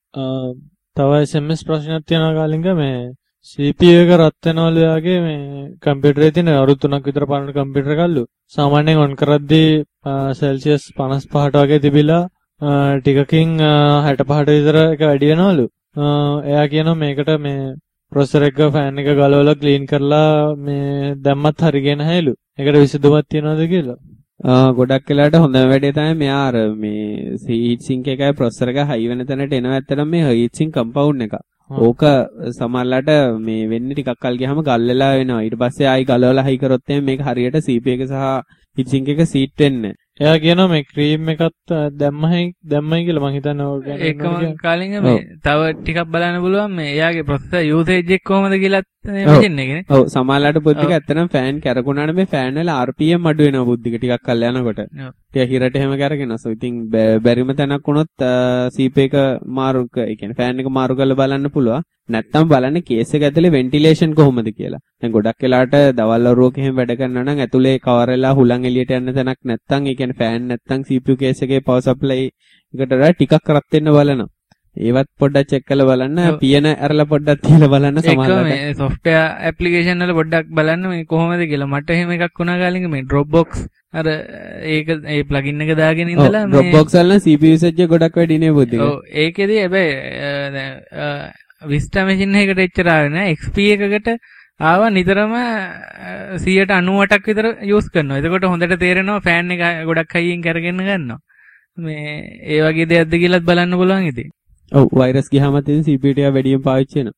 Speaker 3: තව SMS ප්‍රශ්නයක් තියෙනවා කාලින්ග මේ CPU එක රත් වෙනවලු යාගේ මේ කම්පියුටරේ තියෙන අවුරුදු 3ක් විතර පරණ කම්පියුටර් එකල්ලු. සාමාන්‍යයෙන් ඔන් කරද්දී සෙල්සියස් 55ට වගේ තිබිලා ටිකකින් 65ට විතර එක වැඩි වෙනවලු. එයා කියනවා මේකට මේ ප්‍රොසෙසර් එක ෆෑන් එක ගලවලා ක්ලීන් කරලා මේ දැම්මත් හරියගෙන හැලු. ඒකට විසඳුමක් තියනවද කියලා?
Speaker 1: ගොඩක් වෙලාට හොඳම වැඩේ තමයි මෙයා අර මේ හීට් සින්ක් එකයි ප්‍රොසෙසර් එක හයි වෙන තැනට එනවා. ඇත්තටම මේ හීට් සින්ක් කම්පවුන්ඩ් එක. ඕක සමහරලාට මේ වෙන්නේ ටිකක් කල් ගියාම ගල් වෙලා වෙනවා. ඊට පස්සේ ආයි ගලවලා හයි කරොත් මේක හරියට CPU එක සහ හීට් සින්ක් එක සීට් වෙන්නේ.
Speaker 3: එයා කියනවා මේ ක්‍රීම් එකත් දැම්මයි කියලා මං හිතන්නේ ඕක ගැන.
Speaker 2: ඒකම කාලින්ග මේ තව ටිකක් බලන්න පුළුවන් මේ එයාගේ ප්‍රොසෙසර් යූසේජ් එක කොහොමද කියලාත් මෙෂින් එකනේ.
Speaker 1: ඔව් සමහරලාට බුද්ධික ඇත්තටම ෆෑන් කරකුණාට මේ ෆෑන් වල RPM අඩු වෙනවා බුද්ධික ටිකක් කල් යනකොට. ටික හිරට එහෙම කරගෙන. so ඉතින් බැරිම තැනක් වුණොත් CP එක මාරු ඒ කියන්නේ ෆෑන් එක මාරු කරලා බලන්න පුළුවන්. නැත්තම් බලන්න කේස් එක ඇතුලේ වෙන්ටිලේෂන් කොහොමද කියලා. දැන් ගොඩක් වෙලාවට දවල් වරුවක එහෙම වැඩ කරනවා නම් ඇතුලේ කවර් වෙලා හුලං එළියට යන්න තැනක් නැත්තම් ඒ කියන්නේ ෆෑන් නැත්තම් CPU කේස් එකේ පවර් සප්ලයි එකට වඩා ටිකක් කරත් වෙන්න බලනවා. ඒවත් පොඩ්ඩක් චෙක් කරලා බලන්න පියන ඇරලා පොඩ්ඩක් තියලා බලන්න සමහරවිට
Speaker 2: මේ software application වල පොඩ්ඩක් බලන්න මේ කොහොමද කියලා. මට එහෙම එකක් වුණා කාලින්ග මේ Dropbox අර ඒක ඒ plugin එක දාගෙන ඉඳලා මේ
Speaker 1: Dropbox වල CPU usage ගොඩක් වැඩි නේ බුද්ධික.
Speaker 2: ඔව් ඒකෙදි හැබැයි Vista machine එකකට එච්චර ආවේ නෑ. XP එකකට ආවා නිතරම 98%ක් විතර යූස් කරනවා. එතකොට හොඳට තේරෙනවා ෆෑන් එක ගොඩක් හයියෙන් කරගෙන ගන්නවා. මේ ඒ වගේ දෙයක්ද කියලාත් බලන්න පුළුවන් ඉතින්.
Speaker 1: ඔව් වෛරස් ගියාම ඉතින් CPU ටික වැඩියෙන් පාවිච්චි වෙනවා.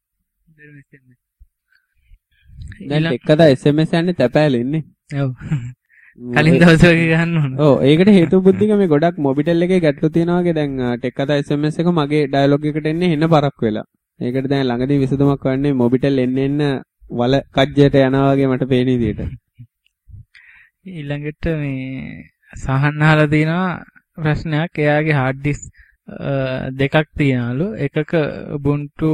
Speaker 1: දැන් එක්කද SMS යන්නේ තැපෑලෙන්නේ.
Speaker 2: ඔව්. කලින් දවස් වගේ ගන්න ඕන.
Speaker 1: ඔව් ඒකට හේතුව බුද්ධික මේ ගොඩක් මොබිටෙල් එකේ ගැටලු තියෙනවා වගේ දැන් ටෙක්කත SMS එක මගේ ඩයලොග් එකට එන්නේ එන්න පරක් වෙලා. ඒකට දැන් ළඟදී විසඳුමක් වන්නේ මොබිටෙල් එන්න වල කජ්ජයට යනවා වගේ මට පේන විදියට.
Speaker 2: ඊළඟට මේ සහන් අහලා තියෙනවා ප්‍රශ්නයක්. එයාගේ hard disk දෙකක් තියනලු. එකක Ubuntu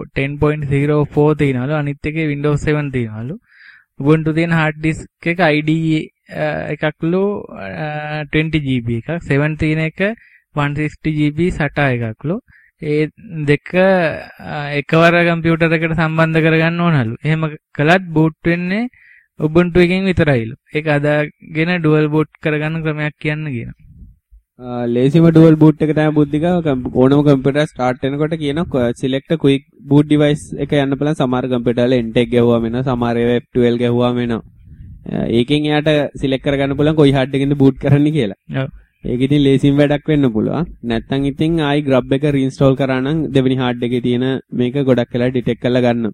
Speaker 2: 10.04 තියනලු. අනිත් එකේ Windows 7 තියනලු. Ubuntu තියෙන hard disk එක IDE එකක්ලු 20GB එකක්. 7 තියෙන එක 160GB SATA එකක්ලු. ඒ දෙක එකවර කම්පියුටර් එකට සම්බන්ධ කරගන්න ඕනලු. එහෙම කළත් boot වෙන්නේ Ubuntu එකෙන් විතරයිලු. ඒක අදාගෙන dual boot කරගන්න ක්‍රමයක් කියන්න කියනවා.
Speaker 1: ලේසිම dual boot එක තමයි බුද්ධික ඕනම කම්පියුටර් ස්ටාර්ට් වෙනකොට කියනවා select quick boot device එක යන්න බලන්න. සමහර කම්පියුටර් වල Intec ගැහුවාම වෙනවා. සමහර ඒවා F12 ගැහුවාම වෙනවා. ඒකෙන් එයාට select කරගන්න පුළුවන් කොයි hard එකකින්ද boot කරන්න කියලා. ඔව්. ඒක ඉතින් ලේසිම වැඩක් වෙන්න පුළුවන්. නැත්නම් ඉතින් ආයි grub එක reinstall කරා නම් දෙවෙනි hard එකේ තියෙන මේක ගොඩක් වෙලා detect කරලා ගන්න.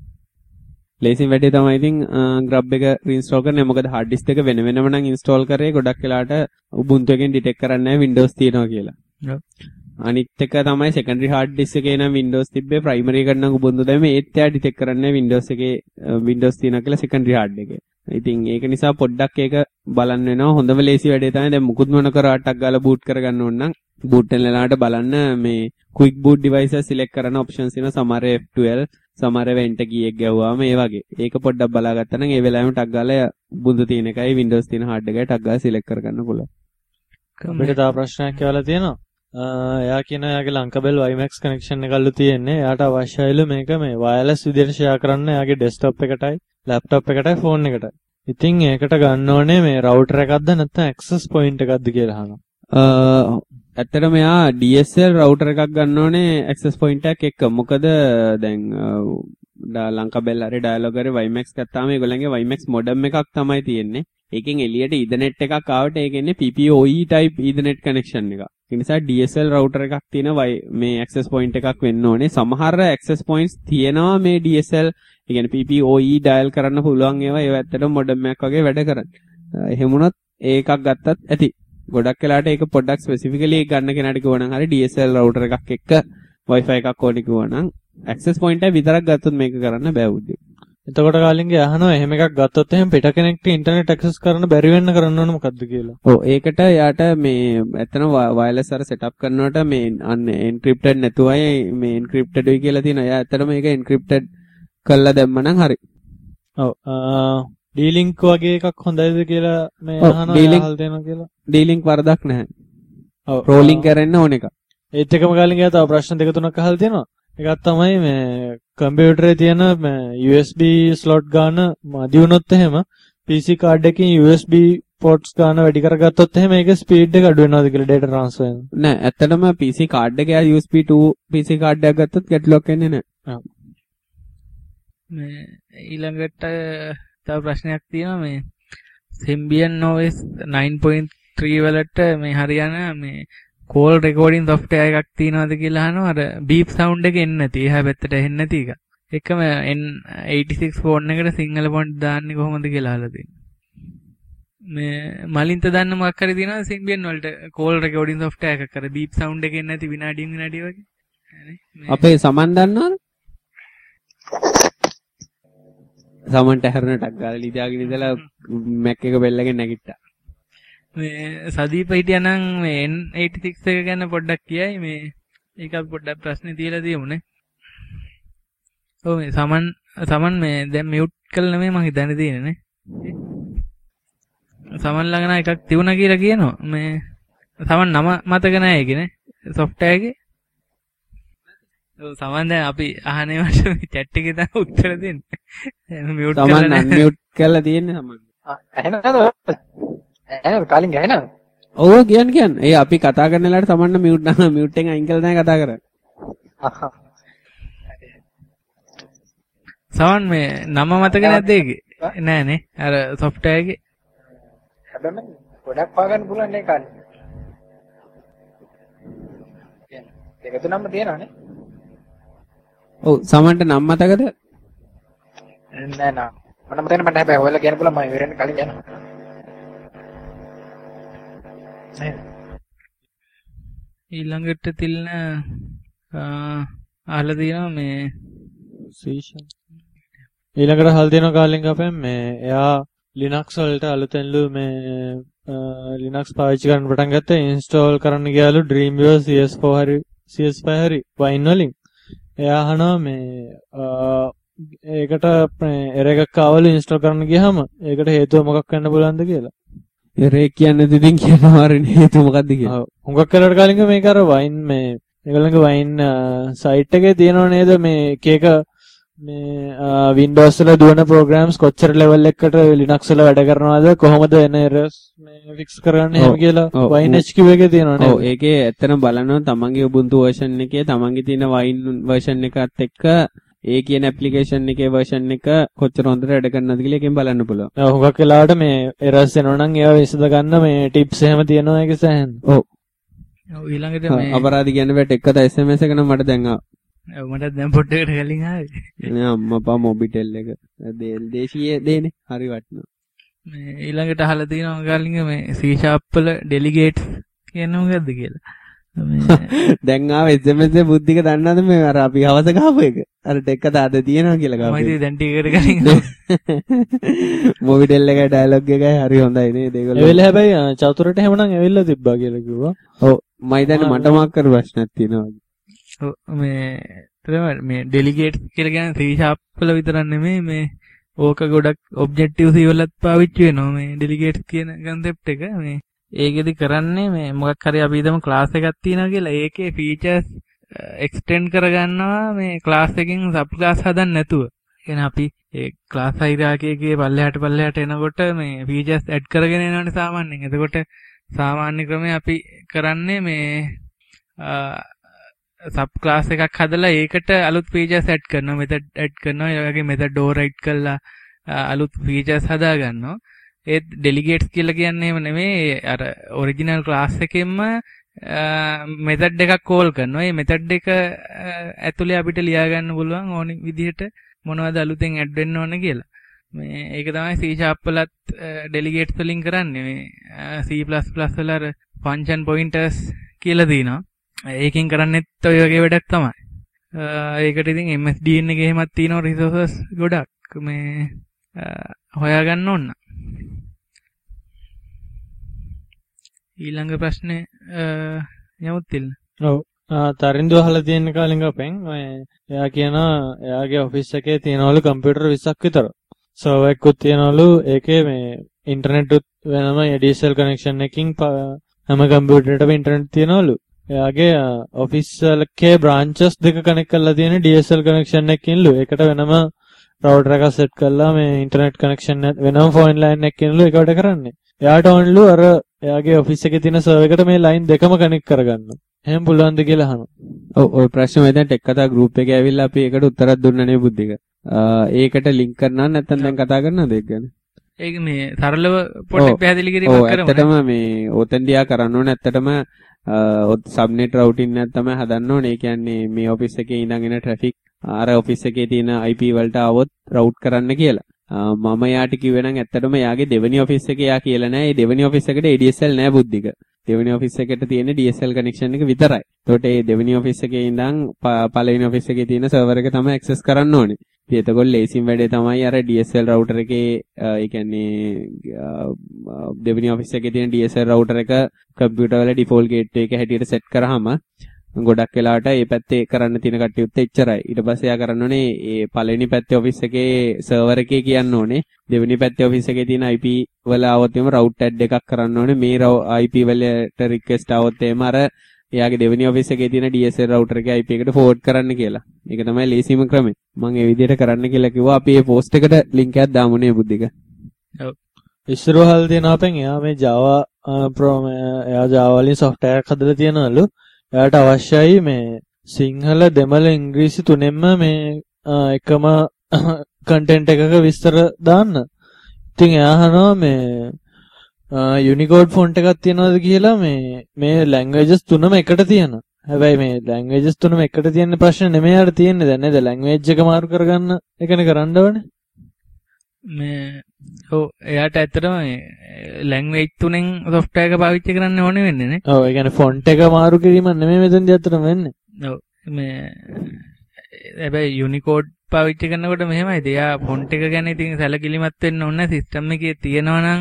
Speaker 1: ලේසිම වැඩේ තමයි ඉතින් grub එක reinstall කරන්නේ. මොකද hard disk එක වෙන වෙනම නම් install කරේ ගොඩක් වෙලාට Ubuntu එකෙන් detect කරන්නේ නැහැ Windows තියෙනවා කියලා. ඔව්. අනිත් එක තමයි secondary hard disk එකේ නම් Windows තිබ්බේ primary එකට නම් Ubuntu දැම්මේ ඒත් එයා detect කරන්නේ Windows එකේ Windows තියෙනවා කියලා secondary hard එකේ. ඉතින් ඒක නිසා පොඩ්ඩක් ඒක බලන්න වෙනවා. හොඳම ලේසි වැඩේ තමයි දැන් මුකුත් මොන කරාටක් ගාලා boot කරගන්න ඕන නම් boot වෙන වෙලාවට බලන්න මේ quick boot devices select කරන options තියෙනවා. සමහර F12 සමහර event key එක ගැහුවාම ඒ වගේ. ඒක පොඩ්ඩක් බලාගත්තා නම් ඒ වෙලාවෙම ටක් ගාලා Ubuntu තියෙන එකයි Windows තියෙන hard එකයි ටක් ගාලා select කරගන්න පුළුවන්.
Speaker 3: අපිට තව ප්‍රශ්නයක් කියලා තියෙනවා. එයා කියන එයාගේ ලංකබෙල් WiMAX connection එකලු තියෙන්නේ. එයාට අවශ්‍යයිලු මේක මේ wireless විදිහට share කරන්න එයාගේ desktop එකටයි laptop එකටයි phone එකටයි. ඉතින් ඒකට ගන්න ඕනේ මේ router එකක්ද නැත්නම් access point එකක්ද කියලා අහනවා.
Speaker 1: ඇත්තටම එයා DSL router එකක් ගන්න ඕනේ access point එකක් එක්ක. මොකද දැන් ලංකබෙල් හරි dialog හරි WiMAX ගත්තාම ඒගොල්ලන්ගේ WiMAX modem එකක් තමයි තියෙන්නේ. ඒකෙන් එළියට Ethernet එකක් ආවට ඒක එන්නේ PPOE type Ethernet connection එකක්. ඒ නිසා DSL router එකක් තියෙන මේ access point එකක් වෙන්න ඕනේ. සමහර access points තියෙනවා මේ DSL ඒ කියන්නේ PPOE dial කරන්න පුළුවන් ඒවා ඇත්තටම modem එකක් වගේ වැඩ කරන්නේ. එහෙම වුණොත් ඒකක් ගත්තත් ඇති. ගොඩක් වෙලාට ඒක පොඩ්ඩක් ස්පෙસિෆිකලි ගන්න කෙනාට කිව්වනම් හරි DSL router එකක් එක්ක Wi-Fi එකක් ඕනේ කිව්වනම් access point එක විතරක් ගත්තොත් මේක කරන්න බෑ උදේ.
Speaker 3: එතකොට කාලින්ගේ අහනවා එහෙම එකක් ගත්තොත් එහෙනම් පිට කෙනෙක්ට ඉන්ටර්නෙට් ඇක්සස් කරන්න බැරි වෙන්න කරන්න ඕන මොකද්ද කියලා.
Speaker 1: ඔව් ඒකට යාට මේ ඇත්තන වයර්ලස් අර සෙටප් කරනකොට මේ එන්ක්‍රිප්ටඩ් නැතුවයි මේ එන්ක්‍රිප්ටඩ් වෙයි කියලා තියෙනවා. එයා ඇත්තටම මේක එන්ක්‍රිප්ටඩ් කරලා දැම්මනම් හරි.
Speaker 3: ඔව් D-Link වගේ එකක් හොඳයිද කියලා මේ අහනවා අහලා දෙනවා කියලා.
Speaker 1: D-Link වරදක් නැහැ.
Speaker 3: ඔව්
Speaker 1: රෝලින් කරන්න ඕන එක.
Speaker 3: ඒත් එකම කාලින්ගේ තව ප්‍රශ්න දෙක තුනක් අහලා තියෙනවා. එකක් තමයි මේ කම්පියුටරේ තියෙන USB slot ගන්න මදි වුණොත් එහෙම PC card එකකින් USB ports ගන්න වැඩි කරගත්තොත් එහෙම ඒකේ speed එක අඩු වෙනවද කියලා data transfer වෙන.
Speaker 1: නෑ ඇත්තටම PC card එකේ USB 2 PC card එකක් ගත්තොත් ගැටලුවක් එන්නේ නෑ.
Speaker 2: මේ ඊළඟට තව ප්‍රශ්නයක් තියෙනවා මේ Symbian OS 9.3 වලට මේ හරියන මේ call recording software එකක් තියෙනවද කියලා අහනවා. අර beep sound එක එන්නේ නැති. එහා පැත්තට ඇහෙන්නේ නැති එක. එකම N86 phone එකට සිංහල font දාන්නේ කොහොමද කියලා අහලා තියෙනවා. මේ මලින්ත දන්න මොකක් හරි තියෙනවා Symbian වලට call recording software එකක් අර beep sound එකෙන් නැති විනාඩියෙන් විනාඩිය වගේ.
Speaker 1: අපේ සමන් දන්නවද? සමන්ට හැරෙන ටක් ගාලා ලිදාගෙන ඉඳලා මැක් එක බෙල්ලගෙන නැගිට්ටා.
Speaker 2: මේ සදීප හිටියානම් මේ N86 එක ගැන පොඩ්ඩක් කියයි මේ ඒක අපි පොඩ්ඩක් ප්‍රශ්නේ තියලා තියමුනේ. ඔව් මේ සමන් මේ දැන් මියුට් කළා නෙමෙයි මං හිතන්නේ තියෙන්නේ නේ. සමන් ළඟ නා එකක් තියුණා කියලා කියනවා. මේ සමන් නම මතක නැහැ ඒකනේ software එකේ. ඔව් සමන් දැන් අපි අහන්නේ මට chat එකේ තමයි උත්තර දෙන්නේ. මියුට් කරලා
Speaker 1: සමන් අන්මියුට් කරලා තියෙන්නේ සමන්.
Speaker 4: ඇහෙනවද? කාලින් ගහනවද?
Speaker 1: ඔව් කියන්න. ඒ අපි කතා කරන වෙලාවට සමන්න මියුට් එකෙන් අයින් කරලා තමයි කතා කරන්නේ.
Speaker 2: සමන් මේ නම මතක නැද්ද ඒකේ? නෑනේ. අර software එකේ.
Speaker 4: හැබැයි ගොඩක් පාගන්න පුළුවන් නේ කාලින්. දෙක තුනක්ම තියෙනවානේ.
Speaker 1: ඔව් සමන්ට නම් මතකද?
Speaker 4: නෑ නෑ. මට මතක නැහැ හැබැයි ඔයාලා කියන්න පුළුවන් මම ඉවරෙන්න කලින් යනවා.
Speaker 2: ඊළඟට තිල්න අහලා තියෙනවා මේ
Speaker 3: සීෂන් ඊළඟට අහලා තියෙනවා කාලෙන් අපෙන් මේ එයා Linux වලට අලුතෙන්ලු මේ Linux පාවිච්චි කරන්න පටන් ගත්තා ඉන්ස්ටෝල් කරන්න ගියාලු Dreamweaver CS4 හරි CS5 හරි Wine වලින් එයා අහනවා මේ ඒකට එරර් එකක් ආවලු ඉන්ස්ටෝල් කරන්න ගියාම ඒකට හේතුව මොකක් වෙන්න පුළුවන්ද කියලා
Speaker 1: එරේ කියන්නේ ඉතින් කියනවා හරිනේ හේතුව මොකද්ද කියලා.
Speaker 3: ඔව්. හුඟක් කරලා කාලින්ග මේක අර වයින් මේ ඒගොල්ලන්ගේ වයින් සයිට් එකේ තියෙනව නේද මේ එක මේ Windows වල දුවන programs කොච්චර level එකකට Linux වල වැඩ කරනවද කොහොමද එන errors මේ fix කරගන්නේ එහෙම කියලා wine HQ එකේ තියෙනව නේද?
Speaker 1: ඔව් ඒකේ ඇත්තටම බලනවා තමන්ගේ Ubuntu version එකේ තමන්ගේ තියෙන wine version එකත් එක්ක ඒ කියන ඇප්ලිකේෂන් එකේ version එක කොච්චර හොඳට වැඩ කරනවද කියලා එකෙන් බලන්න පුළුවන්.
Speaker 3: ඔව් හුඟක් වෙලාවට මේ errors එනවා නම් ඒවා විසඳ ගන්න මේ tips එහෙම තියෙනවා ඒක සෑහෙන.
Speaker 1: ඔව්.
Speaker 2: ඔව් ඊළඟට මේ
Speaker 1: අපරාධ කියන බෑට එක්කත SMS එක නම් මට දැන් ආවා.
Speaker 2: ඔව් මට දැන් පොඩ්ඩකට කලින් ආවේ.
Speaker 1: නේ අම්මපා මොබිටෙල් එක. දේශීය දේනේ. හරි වටිනවා.
Speaker 2: මේ ඊළඟට අහලා තියෙනවා කලින් මේ C# වල delegates කියන්නේ මොකද්ද කියලා.
Speaker 1: දැන් ආව SMS බුද්ධික දන්නවද මේ අර අපි හවස ගහපු එක අර ටෙක්ක තාද තියෙනවා කියලා ගාපු
Speaker 2: මම ඉතින් දැන් ටිකකට කලින්
Speaker 1: මොබිටෙල් එකේ ඩයලොග් එකයි හරි හොඳයි නේද ඒගොල්ලෝ
Speaker 3: ඒ වෙලාව හැබැයි චතුරට එහෙමනම් ඇවිල්ලා තිබ්බා කියලා කිව්වා
Speaker 1: ඔව් මම හිතන්නේ මට මාක් කර ප්‍රශ්නක් තියෙනවා
Speaker 2: ඔව් මේ ඩෙලිගේට්ස් කියලා කියන්නේ C# වල විතරක් නෙමෙයි මේ ඕක ගොඩක් ඔබ්ජෙක්ටිව් C වලත් පාවිච්චි වෙනවා මේ ඩෙලිගේට්ස් කියන concept එක මේ ඒකෙදි කරන්නේ මේ මොකක් හරි අපි හිතමු ක්ලාස් එකක් තියෙනවා කියලා ඒකේ ෆීචර්ස් එක්ස්ටෙන්ඩ් කරගන්නවා මේ ක්ලාස් එකකින් සබ් ක්ලාස් හදන්න නැතුව. කියන්නේ අපි ඒ ක්ලාස් හයිරාකි එකේ පල්ලෙහාට එනකොට මේ ෆීචර්ස් ඇඩ් කරගෙන එනවනේ සාමාන්‍යයෙන්. එතකොට සාමාන්‍ය ක්‍රමයේ අපි කරන්නේ මේ සබ් ක්ලාස් එකක් හදලා ඒකට අලුත් ෆීචර්ස් ඇඩ් කරනවා මෙතඩ් ඇඩ් කරනවා ඒ වගේ මෙතඩ් ඕවර්රයිඩ් කරලා අලුත් ෆීචර්ස් හදා ගන්නවා. ඒත් ඩෙලිගේට්ස් කියලා කියන්නේ එහෙම නෙමෙයි අර ඔරිජිනල් ක්ලාස් එකෙන්ම මෙතඩ් එකක් කෝල් කරනවා. මේ මෙතඩ් එක ඇතුලේ අපිට ලියා ගන්න පුළුවන් ඕනි විදිහට මොනවද අලුතෙන් ඇඩ් වෙන්න ඕන කියලා. මේ ඒක තමයි C# වලත් ඩෙලිගේට්ස් වලින් කරන්නේ. මේ C++ වල අර ෆන්ක්ෂන් පොයින්ටර්ස් කියලා දිනවා. ඒකෙන් කරන්නේත් ඔය වගේ වැඩක් තමයි. ඒකට ඉතින් MSDN එකේ එහෙමත් තියෙනවා රිසෝසස් ගොඩක් මේ හොයාගන්න ඕන. ඊළඟ ප්‍රශ්නේ යමුත් තිල්න.
Speaker 3: ඔව්. තරින්දු අහලා තියෙන කාලෙක අපෙන් එයා කියනවා එයාගේ ඔෆිස් එකේ තියෙනවලු කම්පියුටර් 20ක් විතර. සර්වර් එකකුත් තියෙනවලු ඒකේ මේ ඉන්ටර්නෙට් උත් වෙනම ADSL කනෙක්ෂන් එකකින් හැම කම්පියුටරේටම ඉන්ටර්නෙට් තියෙනවලු. එයාගේ ඔෆිස් එකේ බ්‍රාන්චස් දෙක කනෙක්ට් කරලා තියෙන DSL කනෙක්ෂන් එකකින්ලු. ඒකට වෙනම රවුටර් එකක් සෙට් කරලා මේ ඉන්ටර්නෙට් කනෙක්ෂන් වෙනම ෆෝන් ලයින් එකකින්ලු ඒක වැඩ කරන්නේ. එයාට ඕනලු අර එයාගේ ඔෆිස් එකේ තියෙන සර්වර් එකට මේ ලයින් දෙකම කනෙක්ට් කරගන්න. එහෙම පුළුවන්ද කියලා අහනවා.
Speaker 1: ඔව් ඔය ප්‍රශ්නේ මම දැන් ටෙක් කතා ගෲප් එකේ ඇවිල්ලා අපි ඒකට උත්තරයක් දුන්නනේ බුද්ධික. ඒකට ලින්ක් කරනවා නැත්නම් දැන් කතා කරනවද ඒක ගැන?
Speaker 2: ඒක මේ සරලව පොඩ්ඩක් පැහැදිලි කිරීමක් කරමු.
Speaker 1: ඇත්තටම මේ ඔතෙන්දියා කරන්න ඕනේ ඇත්තටම සබ්නෙට් රවුටින් එක තමයි හදන්න ඕනේ. ඒ කියන්නේ මේ ඔෆිස් එකේ ඉඳන් එන ට්‍රැෆික් අර ඔෆිස් එකේ තියෙන IP වලට આવොත් රවුට් කරන්න කියලා. මම යාට කිව්වේ නම් ඇත්තටම යාගේ දෙවෙනි ඔෆිස් එකේ යා කියලා නෑ. ඒ දෙවෙනි ඔෆිස් එකට ADSL නෑ බුද්ධික. දෙවෙනි ඔෆිස් එකට තියෙන DSL කනෙක්ෂන් එක විතරයි. ඒකට ඒ දෙවෙනි ඔෆිස් එකේ ඉඳන් පළවෙනි ඔෆිස් එකේ තියෙන සර්වර් එක තමයි ඇක්සස් කරන්න ඕනේ. ඉතින් එතකොට ලේසිම වැඩේ තමයි අර DSL රවුටර් එකේ ඒ කියන්නේ දෙවෙනි ඔෆිස් එකේ තියෙන DSL රවුටර් එක කම්පියුටර් වල ඩිෆෝල්ට් ගේට්වේ එක හැටියට සෙට් කරාම ගොඩක් වෙලාවට මේ පැත්තේ කරන්න තියෙන කටයුත්ත එච්චරයි. ඊට පස්සේ යා කරන්න ඕනේ මේ පළවෙනි පැත්තේ ඔෆිස් එකේ සර්වර් එකේ කියන්න ඕනේ. දෙවෙනි පැත්තේ ඔෆිස් එකේ තියෙන IP වල આવොත් එම රවුට් ඇඩ් එකක් කරන්න ඕනේ. මේ IP වලට රික්වෙස්ට් આવොත් එම අර එයාගේ දෙවෙනි ඔෆිස් එකේ තියෙන DSL රවුටර් එකේ IP එකට ෆෝවර්ඩ් කරන්න කියලා. ඒක තමයි ලේසිම ක්‍රමය. මම ඒ විදිහට කරන්න කියලා කිව්වා. අපි මේ පෝස්ට් එකට ලින්ක් එකක් දාමුනේ බුද්ධික.
Speaker 2: ඔව්.
Speaker 3: ඉස්සරහල් තියෙන අපෙන් එයා මේ Java එයා Java වලින් software එකක් හදලා තියනවලු. එයාට අවශ්‍යයි මේ සිංහල දෙමළ ඉංග්‍රීසි තුනෙන්ම මේ එකම කන්ටෙන්ට් එකක විස්තර දාන්න. ඉතින් එයා අහනවා මේ Unicode font එකක් තියනවද කියලා මේ languages තුනම එකට තියෙනවා. හැබැයි මේ languages තුනම එකට තියෙන ප්‍රශ්න නෙමෙයි අර තියෙන්නේ දැන් නේද? language එක මාරු කරගන්න එකනේ කරන්න ඕනේ.
Speaker 2: ඔව් එයාට ඇත්තටම ලැන්ග්වේජ් තුනෙන් software එක පාවිච්චි කරන්න ඕනේ වෙන්නේ නේ.
Speaker 3: ඔව් ඒ කියන්නේ font එක මාරු කිරීම නෙමෙයි මෙතනදී ඇත්තටම වෙන්නේ.
Speaker 2: ඔව් හැබැයි Unicode පාවිච්චි කරනකොට මෙහෙමයි. එයා font එක ගැන ඉතින් සැලකිලිමත් වෙන්න ඕනේ. සිස්ටම් එකේ තියෙනවා නම්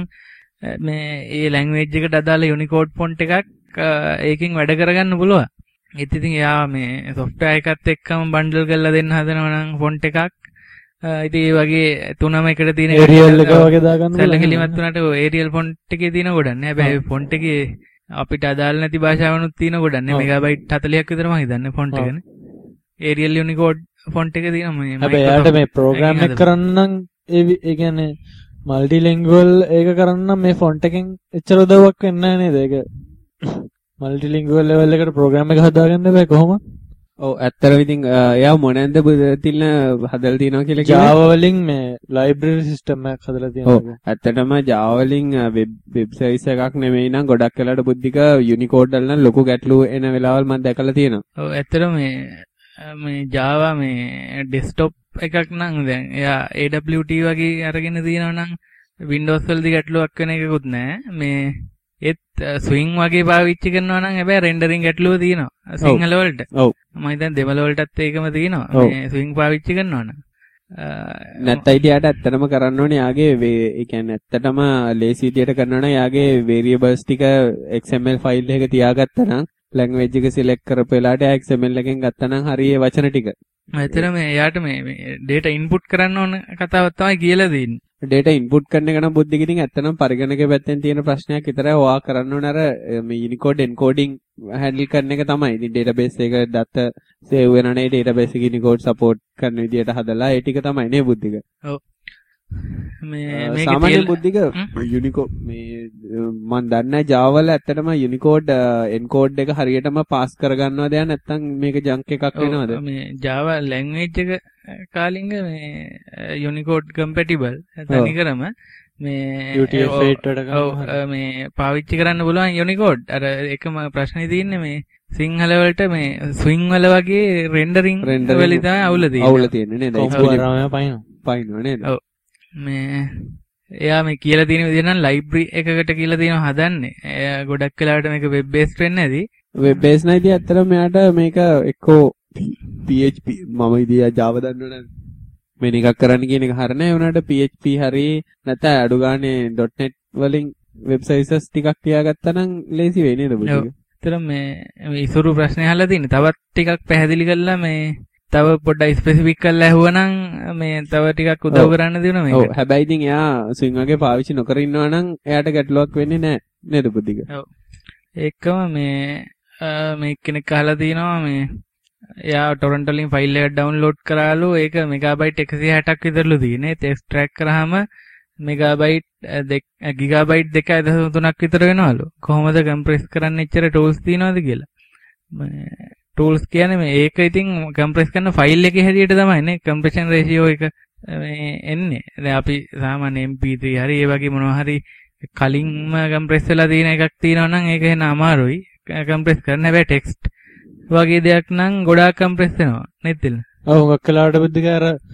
Speaker 2: ඒ ලැන්ග්වේජ් එකට අදාළ Unicode font එකක් ඒකෙන් වැඩ කරගන්න පුළුවන්. ඉතින් එයා මේ software එකත් එක්කම බන්ඩල් කරලා දෙන්න හදනවා නම් font එකක් ඉතින් ඒ වගේ තුනම එකට තියෙන
Speaker 3: Arial එක වගේ දාගන්න පුළුවන්.
Speaker 2: සැලකිලිමත් වුණාට Arial font එකේ තියෙන ගොඩන්නේ. හැබැයි font එකේ අපිට අදාළ නැති භාෂාවනුත් තියෙන ගොඩන්නේ. මෙගාබයිට් 40ක් විතර මම හිතන්නේ font එකනේ. Arial Unicode font එක තියෙනවා මේ.
Speaker 3: හැබැයි එයාට මේ program එක කරන්න නම් ඒ කියන්නේ multilingual ඒක කරන්න නම් මේ font එකෙන් එච්චර උදව්වක් වෙන්නේ නැහැ නේද? ඒක multilingual level එකට program එක හදාගන්න බෑ කොහොමද?
Speaker 1: ඔව් ඇත්තටම ඉතින් එයා මොනන්ද තිල්න හදලා තියෙනවා කියලා කිව්වා.
Speaker 3: Java වලින් මේ library system එකක් හදලා තියෙනවා.
Speaker 1: ඔව් ඇත්තටම Java වලින් web service එකක් නෙමෙයි නම් ගොඩක් වෙලාවට බුද්ධික Unicode වල නම් ලොකු ගැටලු එන වෙලාවල් මම දැකලා තියෙනවා.
Speaker 2: ඔව් ඇත්තටම මේ Java මේ desktop එකක් නම් දැන් එයා AWT වගේ අරගෙන තියෙනවා නම් Windows වලදී ගැටලුවක් වෙන එකකුත් නැහැ. මේ ස්විං වගේ පාවිච්චි කරනවා නම් හැබැයි රෙන්ඩරින් ගැටලුව තියෙනවා සිංහල වලට.
Speaker 1: ඔව්.
Speaker 2: මම හිතන්නේ දෙමළ වලටත් ඒකම තියෙනවා. මේ ස්විං පාවිච්චි කරනවා නම්.
Speaker 1: නැත්නම් ඉතියාට ඇත්තටම කරන්න ඕනේ යාගේ ඒ කියන්නේ ඇත්තටම ලේසි විදියට කරනවා නම් යාගේ variables ටික XML file එකක තියාගත්තා නම් language එක select කරපු වෙලාවට යා XML එකෙන් ගත්තා නම් හරිය වචන ටික.
Speaker 2: ඇත්තටම එයාට මේ data input කරන්න ඕන කතාවක් තමයි කියලා දෙන්නේ.
Speaker 1: data input කරන එක නම් බුද්ධික ඉතින් ඇත්තටම පරිගණකයේ පැත්තෙන් තියෙන ප්‍රශ්නයක් විතරයි. ඔයා කරන්න ඕන අර මේ Unicode encoding handle කරන එක තමයි. ඉතින් database එක data save වෙනනේ database එක Unicode support කරන විදියට හදලා ඒ ටික තමයි නේ බුද්ධික.
Speaker 2: ඔව්. මේක
Speaker 1: සාමාන්‍ය බුද්ධික Unicode මේ මම දන්නේ Java වල ඇත්තටම Unicode encode එක හරියටම pass කරගන්නවද යා නැත්නම් මේක junk එකක් වෙනවද?
Speaker 2: මේ Java language එක කාලින්ග මේ Unicode compatible තනිකරම මේ
Speaker 3: UTF-8
Speaker 2: මේ පාවිච්චි කරන්න පුළුවන් Unicode. අර එකම ප්‍රශ්නේ තියෙන්නේ මේ සිංහල වලට මේ ස්විං වල වගේ රෙන්ඩරින් වලදී තමයි අවුල
Speaker 1: තියෙන්නේ නේද? පයින්නවා නේද?
Speaker 2: ඔව්. මේ එයා මේ කියලා තියෙන විදිහ නම් ලයිබ්‍රරි එකකට කියලා තියෙනවා හදන්නේ. එයා ගොඩක් වෙලාවට මේක වෙබ් බේස්ඩ් වෙන්නේ නැති.
Speaker 1: වෙබ් බේස් නැති ඇත්තටම මෙයාට මේක එක්කෝ PHP මම ඉතින් Java දන්නවනේ. මේ නිකක් කරන්න කියන එක හරිනේ. උනාට PHP හරි නැත්නම් අඩු ගානේ .net වලින් වෙබ් සර්විසස් ටිකක් තියාගත්තා නම් ලේසි වෙයි නේද බුද්ධික?
Speaker 2: ඇත්තටම මේ ඉසුරු ප්‍රශ්නේ අහලා තියෙන්නේ. තවත් ටිකක් පැහැදිලි කරලා මේ තව පොඩ්ඩක් ස්පෙસિෆික් කරලා ඇහුවනම් මේ තව ටිකක් උදව් කරන්න දෙනවා මේක.
Speaker 1: ඔව් හැබැයි ඉතින් එයා ස්විං වගේ පාවිච්චි නොකර ඉන්නවා නම් එයාට ගැටලුවක් වෙන්නේ නැහැ නේද බුද්ධික?
Speaker 2: ඔව්. ඒකම මේ කෙනෙක් අහලා තිනවා මේ එයා ටොරන්ට් වලින් ෆයිල් එකක් ඩවුන්ලෝඩ් කරාලු ඒක මෙගාබයිට් 160ක් විතරලු තියෙන්නේ. ඒත් එක්ස්ට්‍රැක්ට් කරාම මෙගාබයිට් ගිගාබයිට් 2.3ක් විතර වෙනවලු. කොහොමද කම්ප්‍රෙස් කරන්න එච්චර ටූල්ස් තියනවද කියලා. ටූල්ස් කියන්නේ මේ ඒක ඉතින් කම්ප්‍රෙස් කරන ෆයිල් එකේ හැටියට තමයි නේ කම්ප්‍රෙෂන් රේෂියෝ එක මේ එන්නේ. දැන් අපි සාමාන්‍ය MP3 හරි ඒ වගේ මොනවා හරි කලින්ම කම්ප්‍රෙස් වෙලා තියෙන එකක් තියෙනවා නම් ඒක එන අමාරුයි කම්ප්‍රෙස් කරන්න. හැබැයි ටෙක්ස්ට් වගේ දෙයක් නම් ගොඩාක් කම්ප්‍රෙස් වෙනවා නේද?
Speaker 3: ඔව් හුඟක් වෙලාවට බුද්ධික අර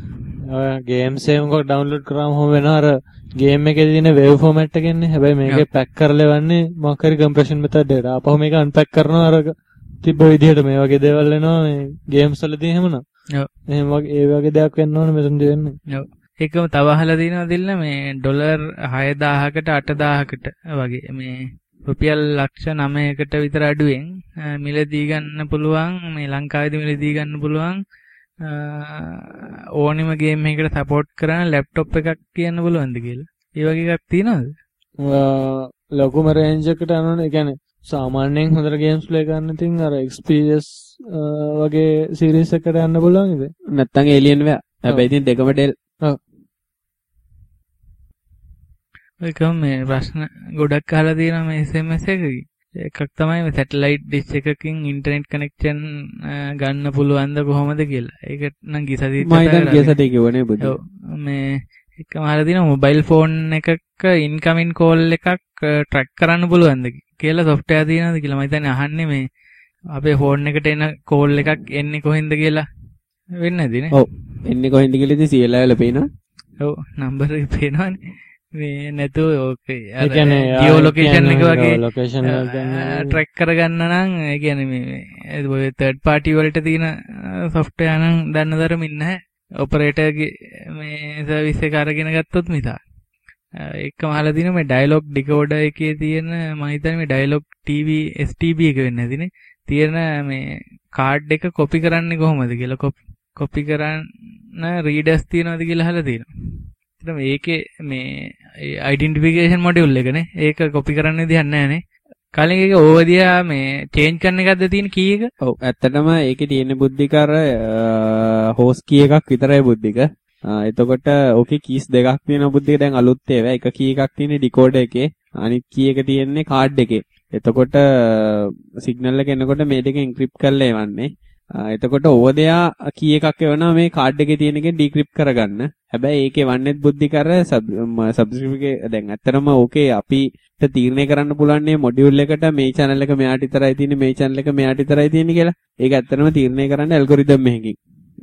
Speaker 3: ගේම්ස් එකක් ඩවුන්ලෝඩ් කරාම හොම වෙනවා අර ගේම් එකේ තියෙන වේව් ෆෝමැට් එක එන්නේ. හැබැයි මේකේ පැක් කරලා ලවන්නේ මොකක් හරි කම්ප්‍රෙෂන් මෙතඩ් එකට. ආපහු මේක අන්පැක් කරනවා අර තිබ්බ විදිහට මේ වගේ දේවල් එනවා මේ ගේම්ස් වලදී එහෙමනම්.
Speaker 2: ඔව්.
Speaker 3: එහෙම වගේ ඒ වගේ දෙයක් වෙන්න ඕනේ මෙතනදී වෙන්නේ.
Speaker 2: ඔව්. ඒකම තව අහලා තියෙනවා දිල්ල මේ ඩොලර් 6000කට 8000කට වගේ මේ රුපියල් ලක්ෂ 9කට විතර අඩුවෙන් මිලදී ගන්න පුළුවන් මේ ලංකාවේදී මිලදී ගන්න පුළුවන් ඕනිම ගේම් එකකට සපෝට් කරන ලැප්ටොප් එකක් කියන්න පුළුවන්ද කියලා. ඒ වගේ එකක් තියෙනවද?
Speaker 3: ලොකුම රේන්ජ් එකට යනවනේ. ඒ කියන්නේ සාමාන්‍යයෙන් හොඳට ගේම්ස් ප්ලේ කරන්න ඉතින් අර XPS වගේ සීරීස් එකකට යන්න පුළුවන් ඉතින්.
Speaker 1: නැත්තම් ඒලියන් වෙයා. හැබැයි ඉතින් දෙකම ඩෙල්.
Speaker 3: ඔව්.
Speaker 2: ඒකම මේ ප්‍රශ්න ගොඩක් අහලා තියෙනවා මේ SMS එකකින්. එකක් තමයි මේ සැටලයිට් ඩිෂ් එකකින් ඉන්ටර්නෙට් කනෙක්ෂන් ගන්න පුළුවන්ද කොහොමද කියලා. ඒක නම් ගිසදී
Speaker 1: මම දැන් ගියසතේ කිව්වනේ බුදු.
Speaker 2: ඔව් මේ එකම අහලා තියෙනවා මොබයිල් ෆෝන් එකක ඉන්කමින් කෝල් එකක් ට්‍රැක් කරන්න පුළුවන්ද කියලා සොෆ්ට්වෙයාර් තියෙනවද කියලා. මම හිතන්නේ අහන්නේ මේ අපේ ෆෝන් එකට එන කෝල් එකක් එන්නේ කොහෙන්ද කියලා වෙන්නේ නැදිනේ.
Speaker 1: ඔව්. එන්නේ කොහෙන්ද කියලා ඉතින් CLI වල පේනවා.
Speaker 2: ඔව් නම්බර් එක පේනවනේ. මේ නැතුව ඕකේ
Speaker 3: ඒ කියන්නේ
Speaker 2: ජියෝ ලොකේෂන් එක වගේ
Speaker 3: ලොකේෂන් එක ගන්න
Speaker 2: ට්‍රැක් කරගන්න නම් ඒ කියන්නේ මේ ඔය තර්ඩ් පාර්ටි වලට තියෙන සොෆ්ට්වෙයාර් නම් දන්න තරමින් නැහැ. ඔපරේටර්ගේ මේ සර්විස් එක අරගෙන ගත්තොත් මිසක්. ඒකම අහලා තියෙනවා මේ ඩයලොග් ඩිකෝඩර් එකේ තියෙන මම හිතන්නේ මේ ඩයලොග් TV STB එක වෙන්නේ නැතිනේ. තියෙන මේ කාඩ් එක කොපි කරන්නේ කොහොමද කියලා කොපි කරන්න රීඩර්ස් තියනවාද කියලා අහලා තියෙනවා. ඒත් මේකේ මේ ඩෙන්ටිෆිකේෂන් මොඩියුල් එකනේ. ඒක කොපි කරන්න විදිහක් නැහැනේ. කලින් එක ඕවදියා මේ චේන්ජ් කරන එකක්ද තියෙන කී එක?
Speaker 1: ඔව් ඇත්තටම ඒකේ තියෙන බුද්ධික අර හෝස් කී එකක් විතරයි බුද්ධික. එතකොට ඕකේ කීස් දෙකක් තියෙන බුද්ධික දැන් අලුත් ඒවා. එක කී එකක් තියෙන ඩිකෝඩර් එකේ. අනිත් කී එක තියෙන්නේ කාඩ් එකේ. එතකොට සිග්නල් එක එනකොට මේ දෙක එන්ක්‍රිප්ට් කරලා එවන්නේ. එතකොට ඕවදයා කී එකක් එවනවා මේ කාඩ් එකේ තියෙන එකෙන් ඩික්‍රිප්ට් කරගන්න. හැබැයි ඒකේ වන්නේත් බුද්ධික අර සබ්ස්ක්‍රිප්ට් දැන් ඇත්තටම ඕකේ අපිට තීරණය කරන්න පුළුවන් මේ මොඩියුල් එකට මේ channel එක මෙයාට විතරයි තියෙන්නේ මේ channel එක මෙයාට විතරයි තියෙන්නේ කියලා. ඒක ඇත්තටම තීරණය කරන්න ඇල්ගොරිතම් එකකින්.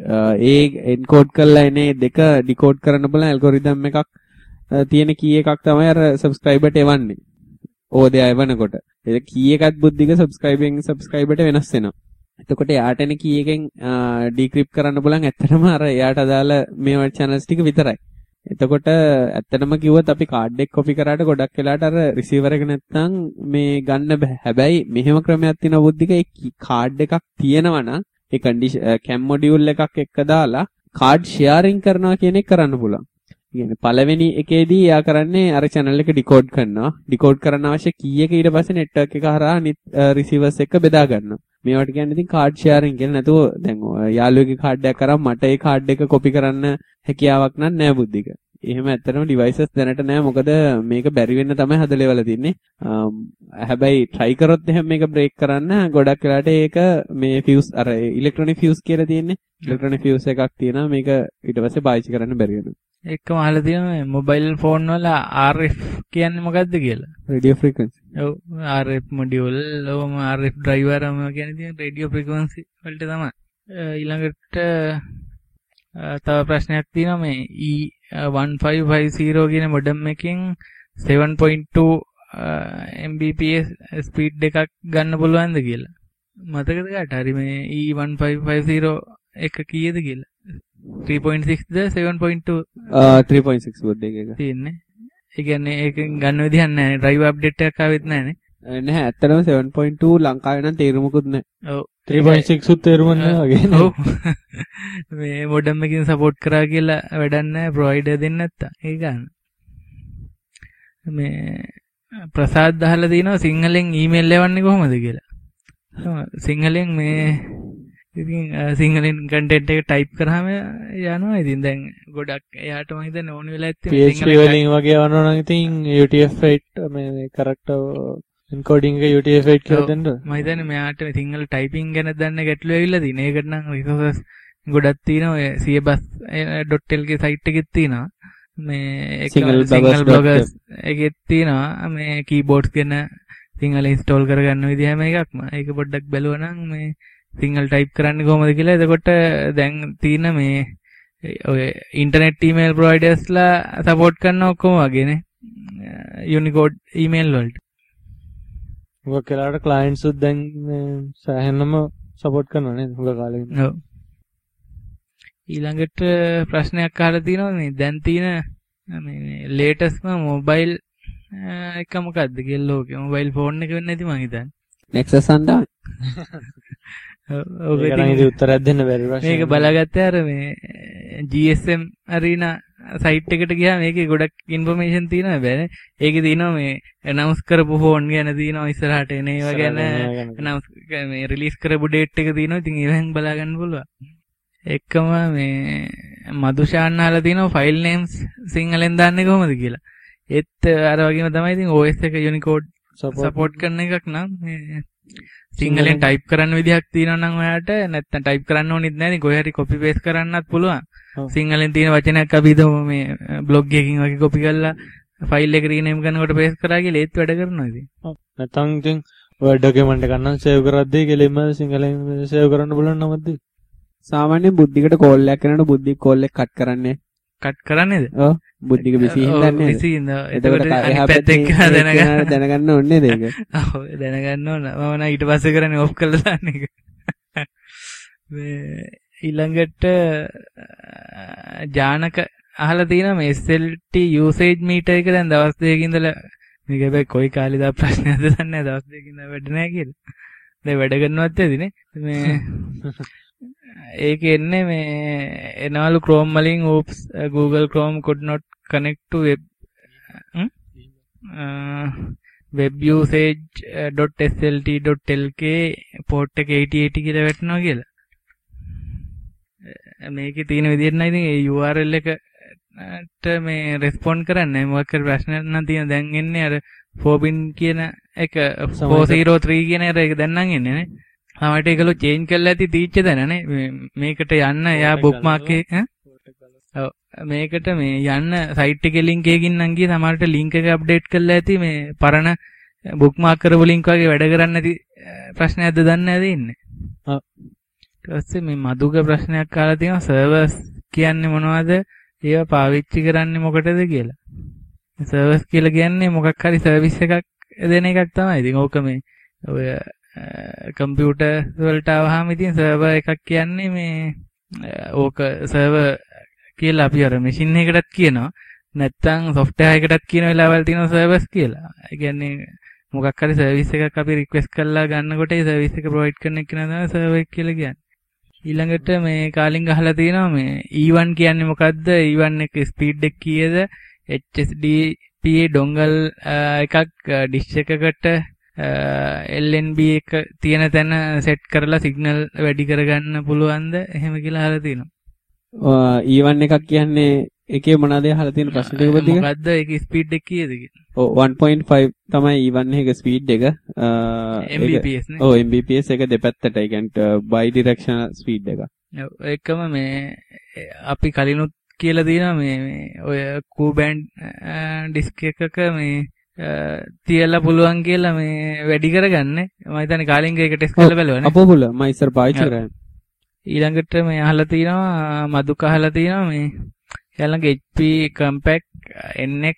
Speaker 1: ඒ එන්කෝඩ් කරලා එනේ දෙක ඩිකෝඩ් කරන්න බලන ඇල්ගොරිතම් එකක් තියෙන කී එකක් තමයි අර සබ්ස්ක්‍රයිබර්ට එවන්නේ. ඕදයා එවනකොට. ඒක කී එකත් බුද්ධික සබ්ස්ක්‍රයිබර්ට වෙනස් වෙනවා. එතකොට එයාට එන කී එකෙන් ඩික්‍රිප්ට් කරන්න බලන් ඇත්තටම අර එයාට අදාළ මේ channels ටික විතරයි. එතකොට ඇත්තටම කිව්වොත් අපි කාඩ් එක කොපි කරාට ගොඩක් වෙලාට අර රිසීවර් එක නැත්තම් මේ ගන්න බෑ. හැබැයි මෙහෙම ක්‍රමයක් තියෙනවා බුද්ධික ඒ කාඩ් එකක් තියෙනවා නම් ඒ කැම් මොඩියුල් එකක් එක්ක දාලා කාඩ් ෂෙයාරින් කරනවා කියන එක කරන්න පුළුවන්. කියන්නේ පළවෙනි එකේදී එයා කරන්නේ අර channel එක ඩිකෝඩ් කරනවා. ඩිකෝඩ් කරන්න අවශ්‍ය කී එක ඊට පස්සේ network එක හරහා අනිත් receivers එක්ක බෙදා ගන්නවා. මේවට කියන්නේ ඉතින් කාඩ් ෂෙයාරින් කියලා. නැතුව දැන් යාළුවෙක්ගේ කාඩ් එකක් කරාම මට ඒ කාඩ් එක කොපි කරන්න හැකියාවක් නෑ බුද්ධික. එහෙම ඇත්තටම devices දැනට නෑ. මොකද මේක බැරි වෙන්න තමයි හදලා ඉවලා තින්නේ. හැබැයි try කරොත් එහෙම මේක break කරන්න ගොඩක් වෙලාට ඒක මේ fuse අර electronic fuse කියලා තියෙන්නේ. electronic fuse එකක් තියෙනවා. මේක ඊට පස්සේ පාවිච්චි කරන්න බැරි වෙනවා.
Speaker 2: එක්කම අහලා තියෙනවා මොබයිල් ෆෝන් වල RF කියන්නේ මොකක්ද කියලා.
Speaker 1: radio frequency.
Speaker 2: ඔව් RF මොඩියුල් ඔවම RF ඩ්‍රයිවර් අම කියන්නේ තියෙන රේඩියෝ ෆ්‍රීකවන්සි වලට තමයි. ඊළඟට තව ප්‍රශ්නයක් තියෙනවා මේ E1550 කියන මොඩම් එකකින් 7.2 Mbps ස්පීඩ් එකක් ගන්න පුළුවන්ද කියලා. මතකද කාට හරි මේ E1550 එක කීයද කියලා? 3.6ද 7.2
Speaker 1: 3.6 බුද්ධ එක
Speaker 2: තියෙන්නේ. ඒ කියන්නේ ඒක ගන්න විදිහක් නැහැ. ඩ්‍රයිවර් අප්ඩේට් එකක් ආවෙත් නැහැ
Speaker 1: නැහැ. ඇත්තටම 7.2 ලංකාවේ නම් තේරුමකුත් නැහැ.
Speaker 2: ඔව්
Speaker 3: 3.6 උත් තේරුම නැහැ වගේ නේ.
Speaker 2: ඔව් මේ මොඩම් එකකින් සපෝට් කරා කියලා වැඩක් නැහැ ප්‍රොවයිඩර් දෙන්න නැත්තම්. ඒක ගන්න. මේ ප්‍රසාද් දහලා දිනවා සිංහලෙන් ඊමේල් එවන්නේ කොහොමද කියලා. සිංහලෙන් මේ ඉතින් සිංහලෙන් කන්ටෙන්ට් එක ටයිප් කරාම යනවා. ඉතින් දැන් ගොඩක් එයාට මම හිතන්නේ ඕන වෙලා ඇත්තේ
Speaker 3: PHP වලින් වගේ වුණා නම් ඉතින් UTF-8 මේ කරක්ට් එන්කෝඩින් එක UTF-8 කියලා දෙන්න.
Speaker 2: මම හිතන්නේ මෙයාට සිංහල ටයිපින් ගැන දන්න ගැටලුව ඇවිල්ලා තියෙන. ඒකට නම් රිසෝසස් ගොඩක් තියෙනවා. ඔය cbus.lk සයිට් එකෙත් තියෙනවා. මේ සිංහල බ්ලොගර්ස් එකෙත් තියෙනවා. මේ කීබෝඩ්ස් ගැන සිංහල ඉන්ස්ටෝල් කරගන්න විදිහ හැම එකක්ම. ඒක පොඩ්ඩක් බැලුවා නම් මේ සිංහල ටයිප් කරන්නේ කොහොමද කියලා. එතකොට දැන් තියෙන මේ ඔය ඉන්ටර්නෙට් ඊමේල් ප්‍රොවයිඩර්ස්ලා සපෝට් කරන ඔක්කොම වගේනේ යුනිකෝඩ් ඊමේල් වලට.
Speaker 3: ඔය කෙලාට ක්ලයන්ට්ස් උත් දැන් සෑහෙනම සපෝට් කරනවා නේද හුඟ කාලෙකින්.
Speaker 2: ඔව්. ඊළඟට ප්‍රශ්නයක් අහලා තියෙනවා මේ දැන් තියෙන මේ ලේටස්ට්ම මොබයිල් එක මොකද්ද කියලා ලෝකේ මොබයිල් ෆෝන් එක වෙන්නේ නැති මං හිතන්නේ.
Speaker 1: Nexus අන්දා.
Speaker 2: ඔබ
Speaker 3: ඉතින් උත්තරයක් දෙන්න බැරි ප්‍රශ්න.
Speaker 2: මේක බලාගත්තා අර මේ GSM Arena සයිට් එකට ගියාම මේකේ ගොඩක් ඉන්ෆර්මේෂන් තියෙනවා හැබැයි ඒකේ තියෙනවා මේ ඇනවුන්ස් කරපු ෆෝන් ගැන තියෙනවා ඉස්සරහට එන ඒවා ගැන ඇනවුන්ස් මේ රිලීස් කරපු ඩේට් එක තියෙනවා ඉතින් ඒවෙන් බලා ගන්න පුළුවන්. එක්කම මේ මදුෂාන් අහලා තියෙනවා ෆයිල් නේම්ස් සිංහලෙන් දාන්නේ කොහොමද කියලා. ඒත් අර වගේම තමයි ඉතින් OS එක යුනිකෝඩ් සපෝට් කරන එකක් නම් මේ සිංහලෙන් ටයිප් කරන්න විදිහක් තියෙනවා නම් ඔයාට නැත්නම් ටයිප් කරන්න ඕනෙත් නැහැ ඉතින් කොහේ හරි කොපි පේස්ට් කරන්නත් පුළුවන්. සිංහලෙන් තියෙන වචනයක් අපි හිතමු මේ බ්ලොග් එකකින් වගේ කොපි කරලා ෆයිල් එක රීනේම් කරනකොට පේස්ට් කරා කියලා ඒත් වැඩ කරනවා ඉතින්.
Speaker 3: ඔව්. නැත්නම් ඉතින් Word document එක නම් සේව් කරද්දී කෙලින්ම සිංහලෙන් සේව් කරන්න බලන්න නමද්දී.
Speaker 1: සාමාන්‍යයෙන් බුද්ධිකට කෝල් එකක් කරනකොට බුද්ධි කෝල් එක කට් කරන්නේ.
Speaker 2: කට් කරන්නේද?
Speaker 1: ඔව්. බුද්ධික බිසි හින්දන්නේ.
Speaker 2: බිසි හින්දා. එතකොට අනිත් පැත්තෙන්
Speaker 1: දැනගන්න ඕනේ නේද ඒක?
Speaker 2: ඔව් දැනගන්න ඕන. මම නම් ඊට පස්සේ කරන්නේ ඔෆ් කරලා දාන්න එක. මේ ඊළඟට ජානක අහලා තියෙනවා මේ SLT usage meter එක දැන් දවස් දෙකකින් ඉඳලා මේක හැබැයි කොයි කාලේ දා ප්‍රශ්නයක්ද දන්නේ නැහැ දවස් දෙකකින් ඉඳලා වැඩ නැහැ කියලා. දැන් වැඩ කරනවත් ඇදිනේ. මේ ඒක එන්නේ මේ එනවලු Chrome වලින් oops Google Chrome could not connect to web usage.slt.lk port එක 8080 කියලා වැටෙනවා කියලා. මේකේ තියෙන විදිහට නම් ඉතින් ඒ URL එකට මේ රෙස්පොන්ඩ් කරන්නේ මොකක් හරි ප්‍රශ්නයක් නම් තියෙන දැන් එන්නේ අර 4bin කියන එක 403 කියන එක දැන් නම් එන්නේ නේ. සමහරට ඒකලෝ චේන්ජ් කරලා ඇති තීච්ච දැන නේ මේකට යන්න එයා බුක්මාර්ක් එක ඔව් මේකට මේ යන්න සයිට් එකේ ලින්ක් එකකින් නම් ගියේ සමහරට ලින්ක් එක අප්ඩේට් කරලා ඇති මේ පරණ බුක්මාර්ක් කරපු ලින්ක් වගේ වැඩ කරන්නේ නැති ප්‍රශ්නයක්ද දන්නේ නැද ඉන්නේ. ඔව් ඊට පස්සේ මේ මදුක ප්‍රශ්නයක් අහලා තියෙනවා සර්වර්ස් කියන්නේ මොනවද? ඒවා පාවිච්චි කරන්නේ මොකටද කියලා. සර්වර්ස් කියලා කියන්නේ මොකක් හරි සර්විස් එකක් දෙන එකක් තමයි. ඉතින් ඕක මේ ඔය කම්පියුටර් වලට ආවහම ඉතින් සර්වර් එකක් කියන්නේ මේ ඕක සර්වර් කියලා අපි අර මැෂින් එකකටත් කියනවා. නැත්නම් සොෆ්ට්වෙයාර් එකකටත් කියන වෙලාවල් තියෙනවා සර්වර්ස් කියලා. ඒ කියන්නේ මොකක් හරි සර්විස් එකක් අපි රික්වෙස්ට් කරලා ගන්නකොට ඒ සර්විස් එක ප්‍රොවයිඩ් කරන එක තමයි සර්වර් එක කියලා කියන්නේ. ඊළඟට මේ කාලින් අහලා තියෙනවා මේ E1 කියන්නේ මොකද්ද? E1 එක ස්පීඩ් එක කීයද? HSDPA dongle එකක් ඩිෂ් එකකට LNB එක තියෙන තැන සෙට් කරලා සිග්නල් වැඩි කරගන්න පුළුවන්ද? එහෙම කියලා අහලා තියෙනවා.
Speaker 1: E1 එකක් කියන්නේ ඒකේ මොනවද අහලා තියෙන ප්‍රශ්න ටික බදික?
Speaker 2: මොකද්ද ඒකේ ස්පීඩ් එක කීයද කියලා?
Speaker 1: ඔව් 1.5 තමයි E1 එකේ ස්පීඩ් එක.
Speaker 2: Mbps නේ.
Speaker 1: ඔව් Mbps එක දෙපැත්තට ඒ කියන්නේ bi directional ස්පීඩ් එක.
Speaker 2: ඔව් ඒකම මේ අපි කලිනුත් කියලා තියෙනවා මේ ඔය Q band disk එකක මේ තියලා පුළුවන් කියලා මේ වැඩි කරගන්න. මම හිතන්නේ කාලින්ග එක ටෙස්ට් කරලා බලවනේ.
Speaker 1: අපෝ පුළුවන්. මම ඉස්සර පාවිච්චි කරා.
Speaker 2: ඊළඟට මේ අහලා තියෙනවා මදුක අහලා තියෙනවා මේ යාළඟ HP compact NX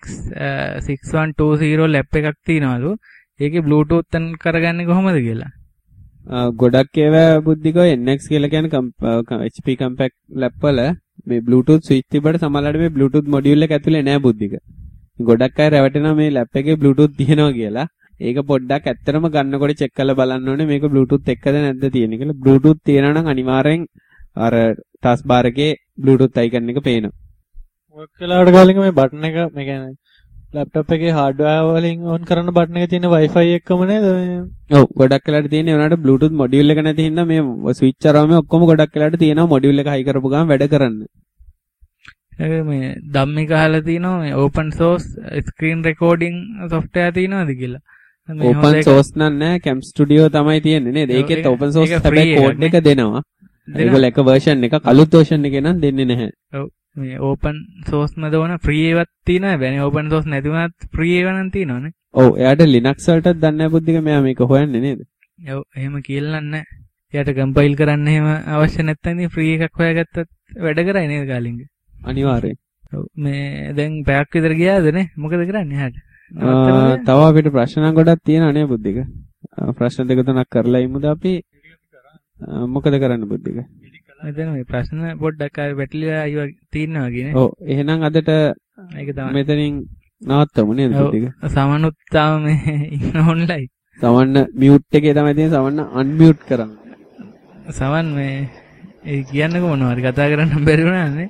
Speaker 2: 6120 ලැප් එකක් තියෙනවලු. ඒකේ Bluetooth on කරගන්නේ කොහොමද කියලා.
Speaker 1: ගොඩක් ඒවා බුද්ධිකෝ NX කියලා කියන්නේ HP compact ලැප් වල මේ Bluetooth switch තිබ්බට සමහරවිට මේ Bluetooth module එක ඇතුලේ නෑ බුද්ධික. ගොඩක් අය රැවටෙනවා මේ ලැප් එකේ Bluetooth තියෙනවා කියලා. ඒක පොඩ්ඩක් ඇත්තටම ගන්නකොට චෙක් කරලා බලන්න ඕනේ මේක Bluetooth එක්කද නැද්ද තියෙන්නේ කියලා. Bluetooth තියෙනවා නම් අනිවාර්යෙන් අර ටාස්ක් බාර් එකේ Bluetooth icon එක පේනවා.
Speaker 3: ඔය කලාවට කාලින්ග මේ බටන් එක මේ කියන්නේ ලැප්ටොප් එකේ හાર્ඩ්වෙයාර් වලින් ඔන් කරන බටන් එකේ තියෙන Wi-Fi එක්කම නේද මේ?
Speaker 1: ඔව් ගොඩක් වෙලාට තියෙන්නේ උනාට Bluetooth module එක නැති හින්දා මේ switch අරවම ඔක්කොම ගොඩක් වෙලාට තියෙනවා module එක high කරපු ගමන් වැඩ කරන්න.
Speaker 2: මේ ධම්මික අහලා තිනවා මේ open source screen recording software තියෙනවද කියලා.
Speaker 1: open source නෑ Cam Studio තමයි තියෙන්නේ නේද? ඒකෙත් open source හැබැයි code එක දෙනවා. ඒගොල්ලෝ එක version එක අලුත් version එකේ නම් දෙන්නේ නැහැ.
Speaker 2: ඔව් මේ open source මද වුණා free එකක් තියෙනවා. හැබැයි open source නැති වුණත් free එක නම් තියෙනවනේ.
Speaker 1: ඔව් එයාට Linux වලටත් දන්නේ නැහැ බුද්ධික මෙයා මේක හොයන්නේ නේද?
Speaker 2: ඔව් එහෙම කියලා නැහැ. එයාට කම්පයිල් කරන්න එහෙම අවශ්‍ය නැත්නම් ඉතින් ෆ්‍රී එකක් හොයාගත්තත් වැඩ කරයි නේද කාලින්ග?
Speaker 1: අනිවාර්යෙන්.
Speaker 2: ඔව් මේ දැන් පැයක් විතර ගියාද නේ? මොකද කරන්නේ හැට?
Speaker 1: තව අපිට ප්‍රශ්න ගොඩක් තියෙනවා නේ බුද්ධික. ප්‍රශ්න දෙක තුනක් කරලා ඉමුද අපි? මොකද කරන්න බුද්ධික?
Speaker 2: මෙතන මේ ප්‍රශ්න පොඩ්ඩක් ආයෙ වැටලිලා අයිවා තියෙනවා වගේ නේ.
Speaker 1: ඔව් එහෙනම් අදට
Speaker 2: ඒක තමයි.
Speaker 1: මෙතනින් නවත්තමු නේද බුද්ධික?
Speaker 2: සමනුත් තාම මේ ඉන්න ඔන්ලයින්.
Speaker 1: සමන්න මියුට් එකේ තමයි තියෙන්නේ. සමන්න අන්මියුට් කරන්න.
Speaker 2: සමන් මේ ඒ කියන්නකො මොනවද කතා කරන්න බැරි වුණානේ.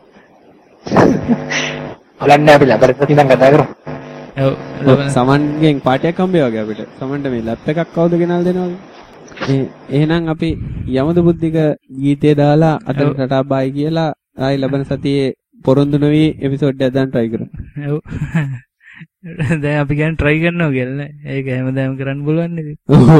Speaker 4: බලන්න අපි ලැබරටරි ඉඳන් කතා කරමු.
Speaker 2: ඔව්
Speaker 1: සමන්ගෙන් පාටියක් හම්බේ වගේ අපිට. සමන්ට මේ ලැප් එකක් කවුද ගෙනල්ලා දෙනවද? එහෙනම් අපි යමුද බුද්ධික ගීතය දාලා අතට ටටා බයි කියලා ආයි ලබන සතියේ පොරොන්දු නොවි එපිසෝඩ් එකක් දාන්න try කරමු.
Speaker 2: ඔව්. දැන් අපි කියන්නේ try කරනවා කියලා. ඒක හැමදාම කරන්න පුළුවන් නේද?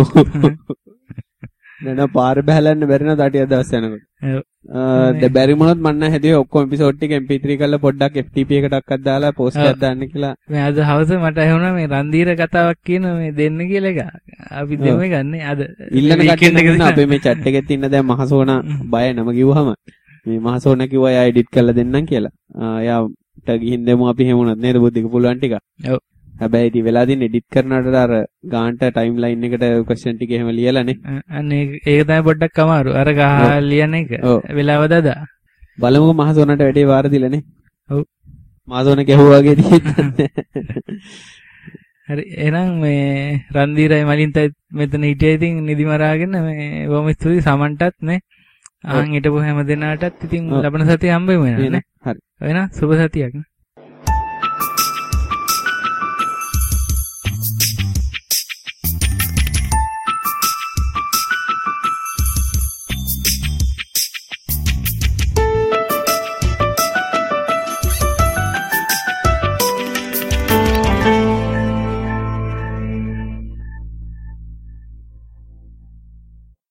Speaker 1: නේද පාර බහලන්න බැරි නම් තාටියක් දවස් යනකොට.
Speaker 2: ඔව්.
Speaker 1: දැන් බැරි මොනොත් මන්න හැදුවේ ඔක්කොම එපිසෝඩ් ටික MP3 කරලා පොඩ්ඩක් FTP එකටක්වත් දාලා පෝස්ට් එකක් දාන්න කියලා.
Speaker 2: මේ අද හවස මට ඇහුණා මේ රන්දීර කතාවක් කියන මේ දෙන්න කියලා එක. අපි දෙමු ගන්නේ අද.
Speaker 1: ඉල්ලන කට්ටිය අපේ මේ chat එකෙත් ඉන්න දැන් මහසෝනා බය නම කිව්වහම මේ මහසෝනා කිව්වා එයා එඩිට් කරලා දෙන්නම් කියලා. එයාට ගිහින් දෙමු අපි හැමුණත් නේද බුද්ධික පුළුවන් ටික.
Speaker 2: ඔව්.
Speaker 1: හැබැයි ඉතින් වෙලා දින් එඩිට් කරනකොට අර ගාන්ට ටයිම් ලයින් එකට ක්වෙස්චන් ටික එහෙම ලියලානේ.
Speaker 2: අනේ ඒක තමයි පොඩ්ඩක් අමාරු. අර ගහ ලියන එක. වෙලාව දදා.
Speaker 1: බලමුකෝ මහසෝනට වැඩේ වාර දීලානේ.
Speaker 2: ඔව්.
Speaker 1: මහසෝන ගැහුවා වගේ තියෙන්නේ.
Speaker 2: හරි එහෙනම් මේ රන්දීරයි මලින්තයි මෙතන හිටියා ඉතින් නිදි මරාගෙන මේ බොහොම ස්තුතියි සමන්ටත් නේ. ආන් හිටපු හැම දෙනාටත් ඉතින් ලබන සතිය හම්බෙමු නේ.
Speaker 1: හරි.
Speaker 2: එහෙනම් සුබ සතියක් නේ.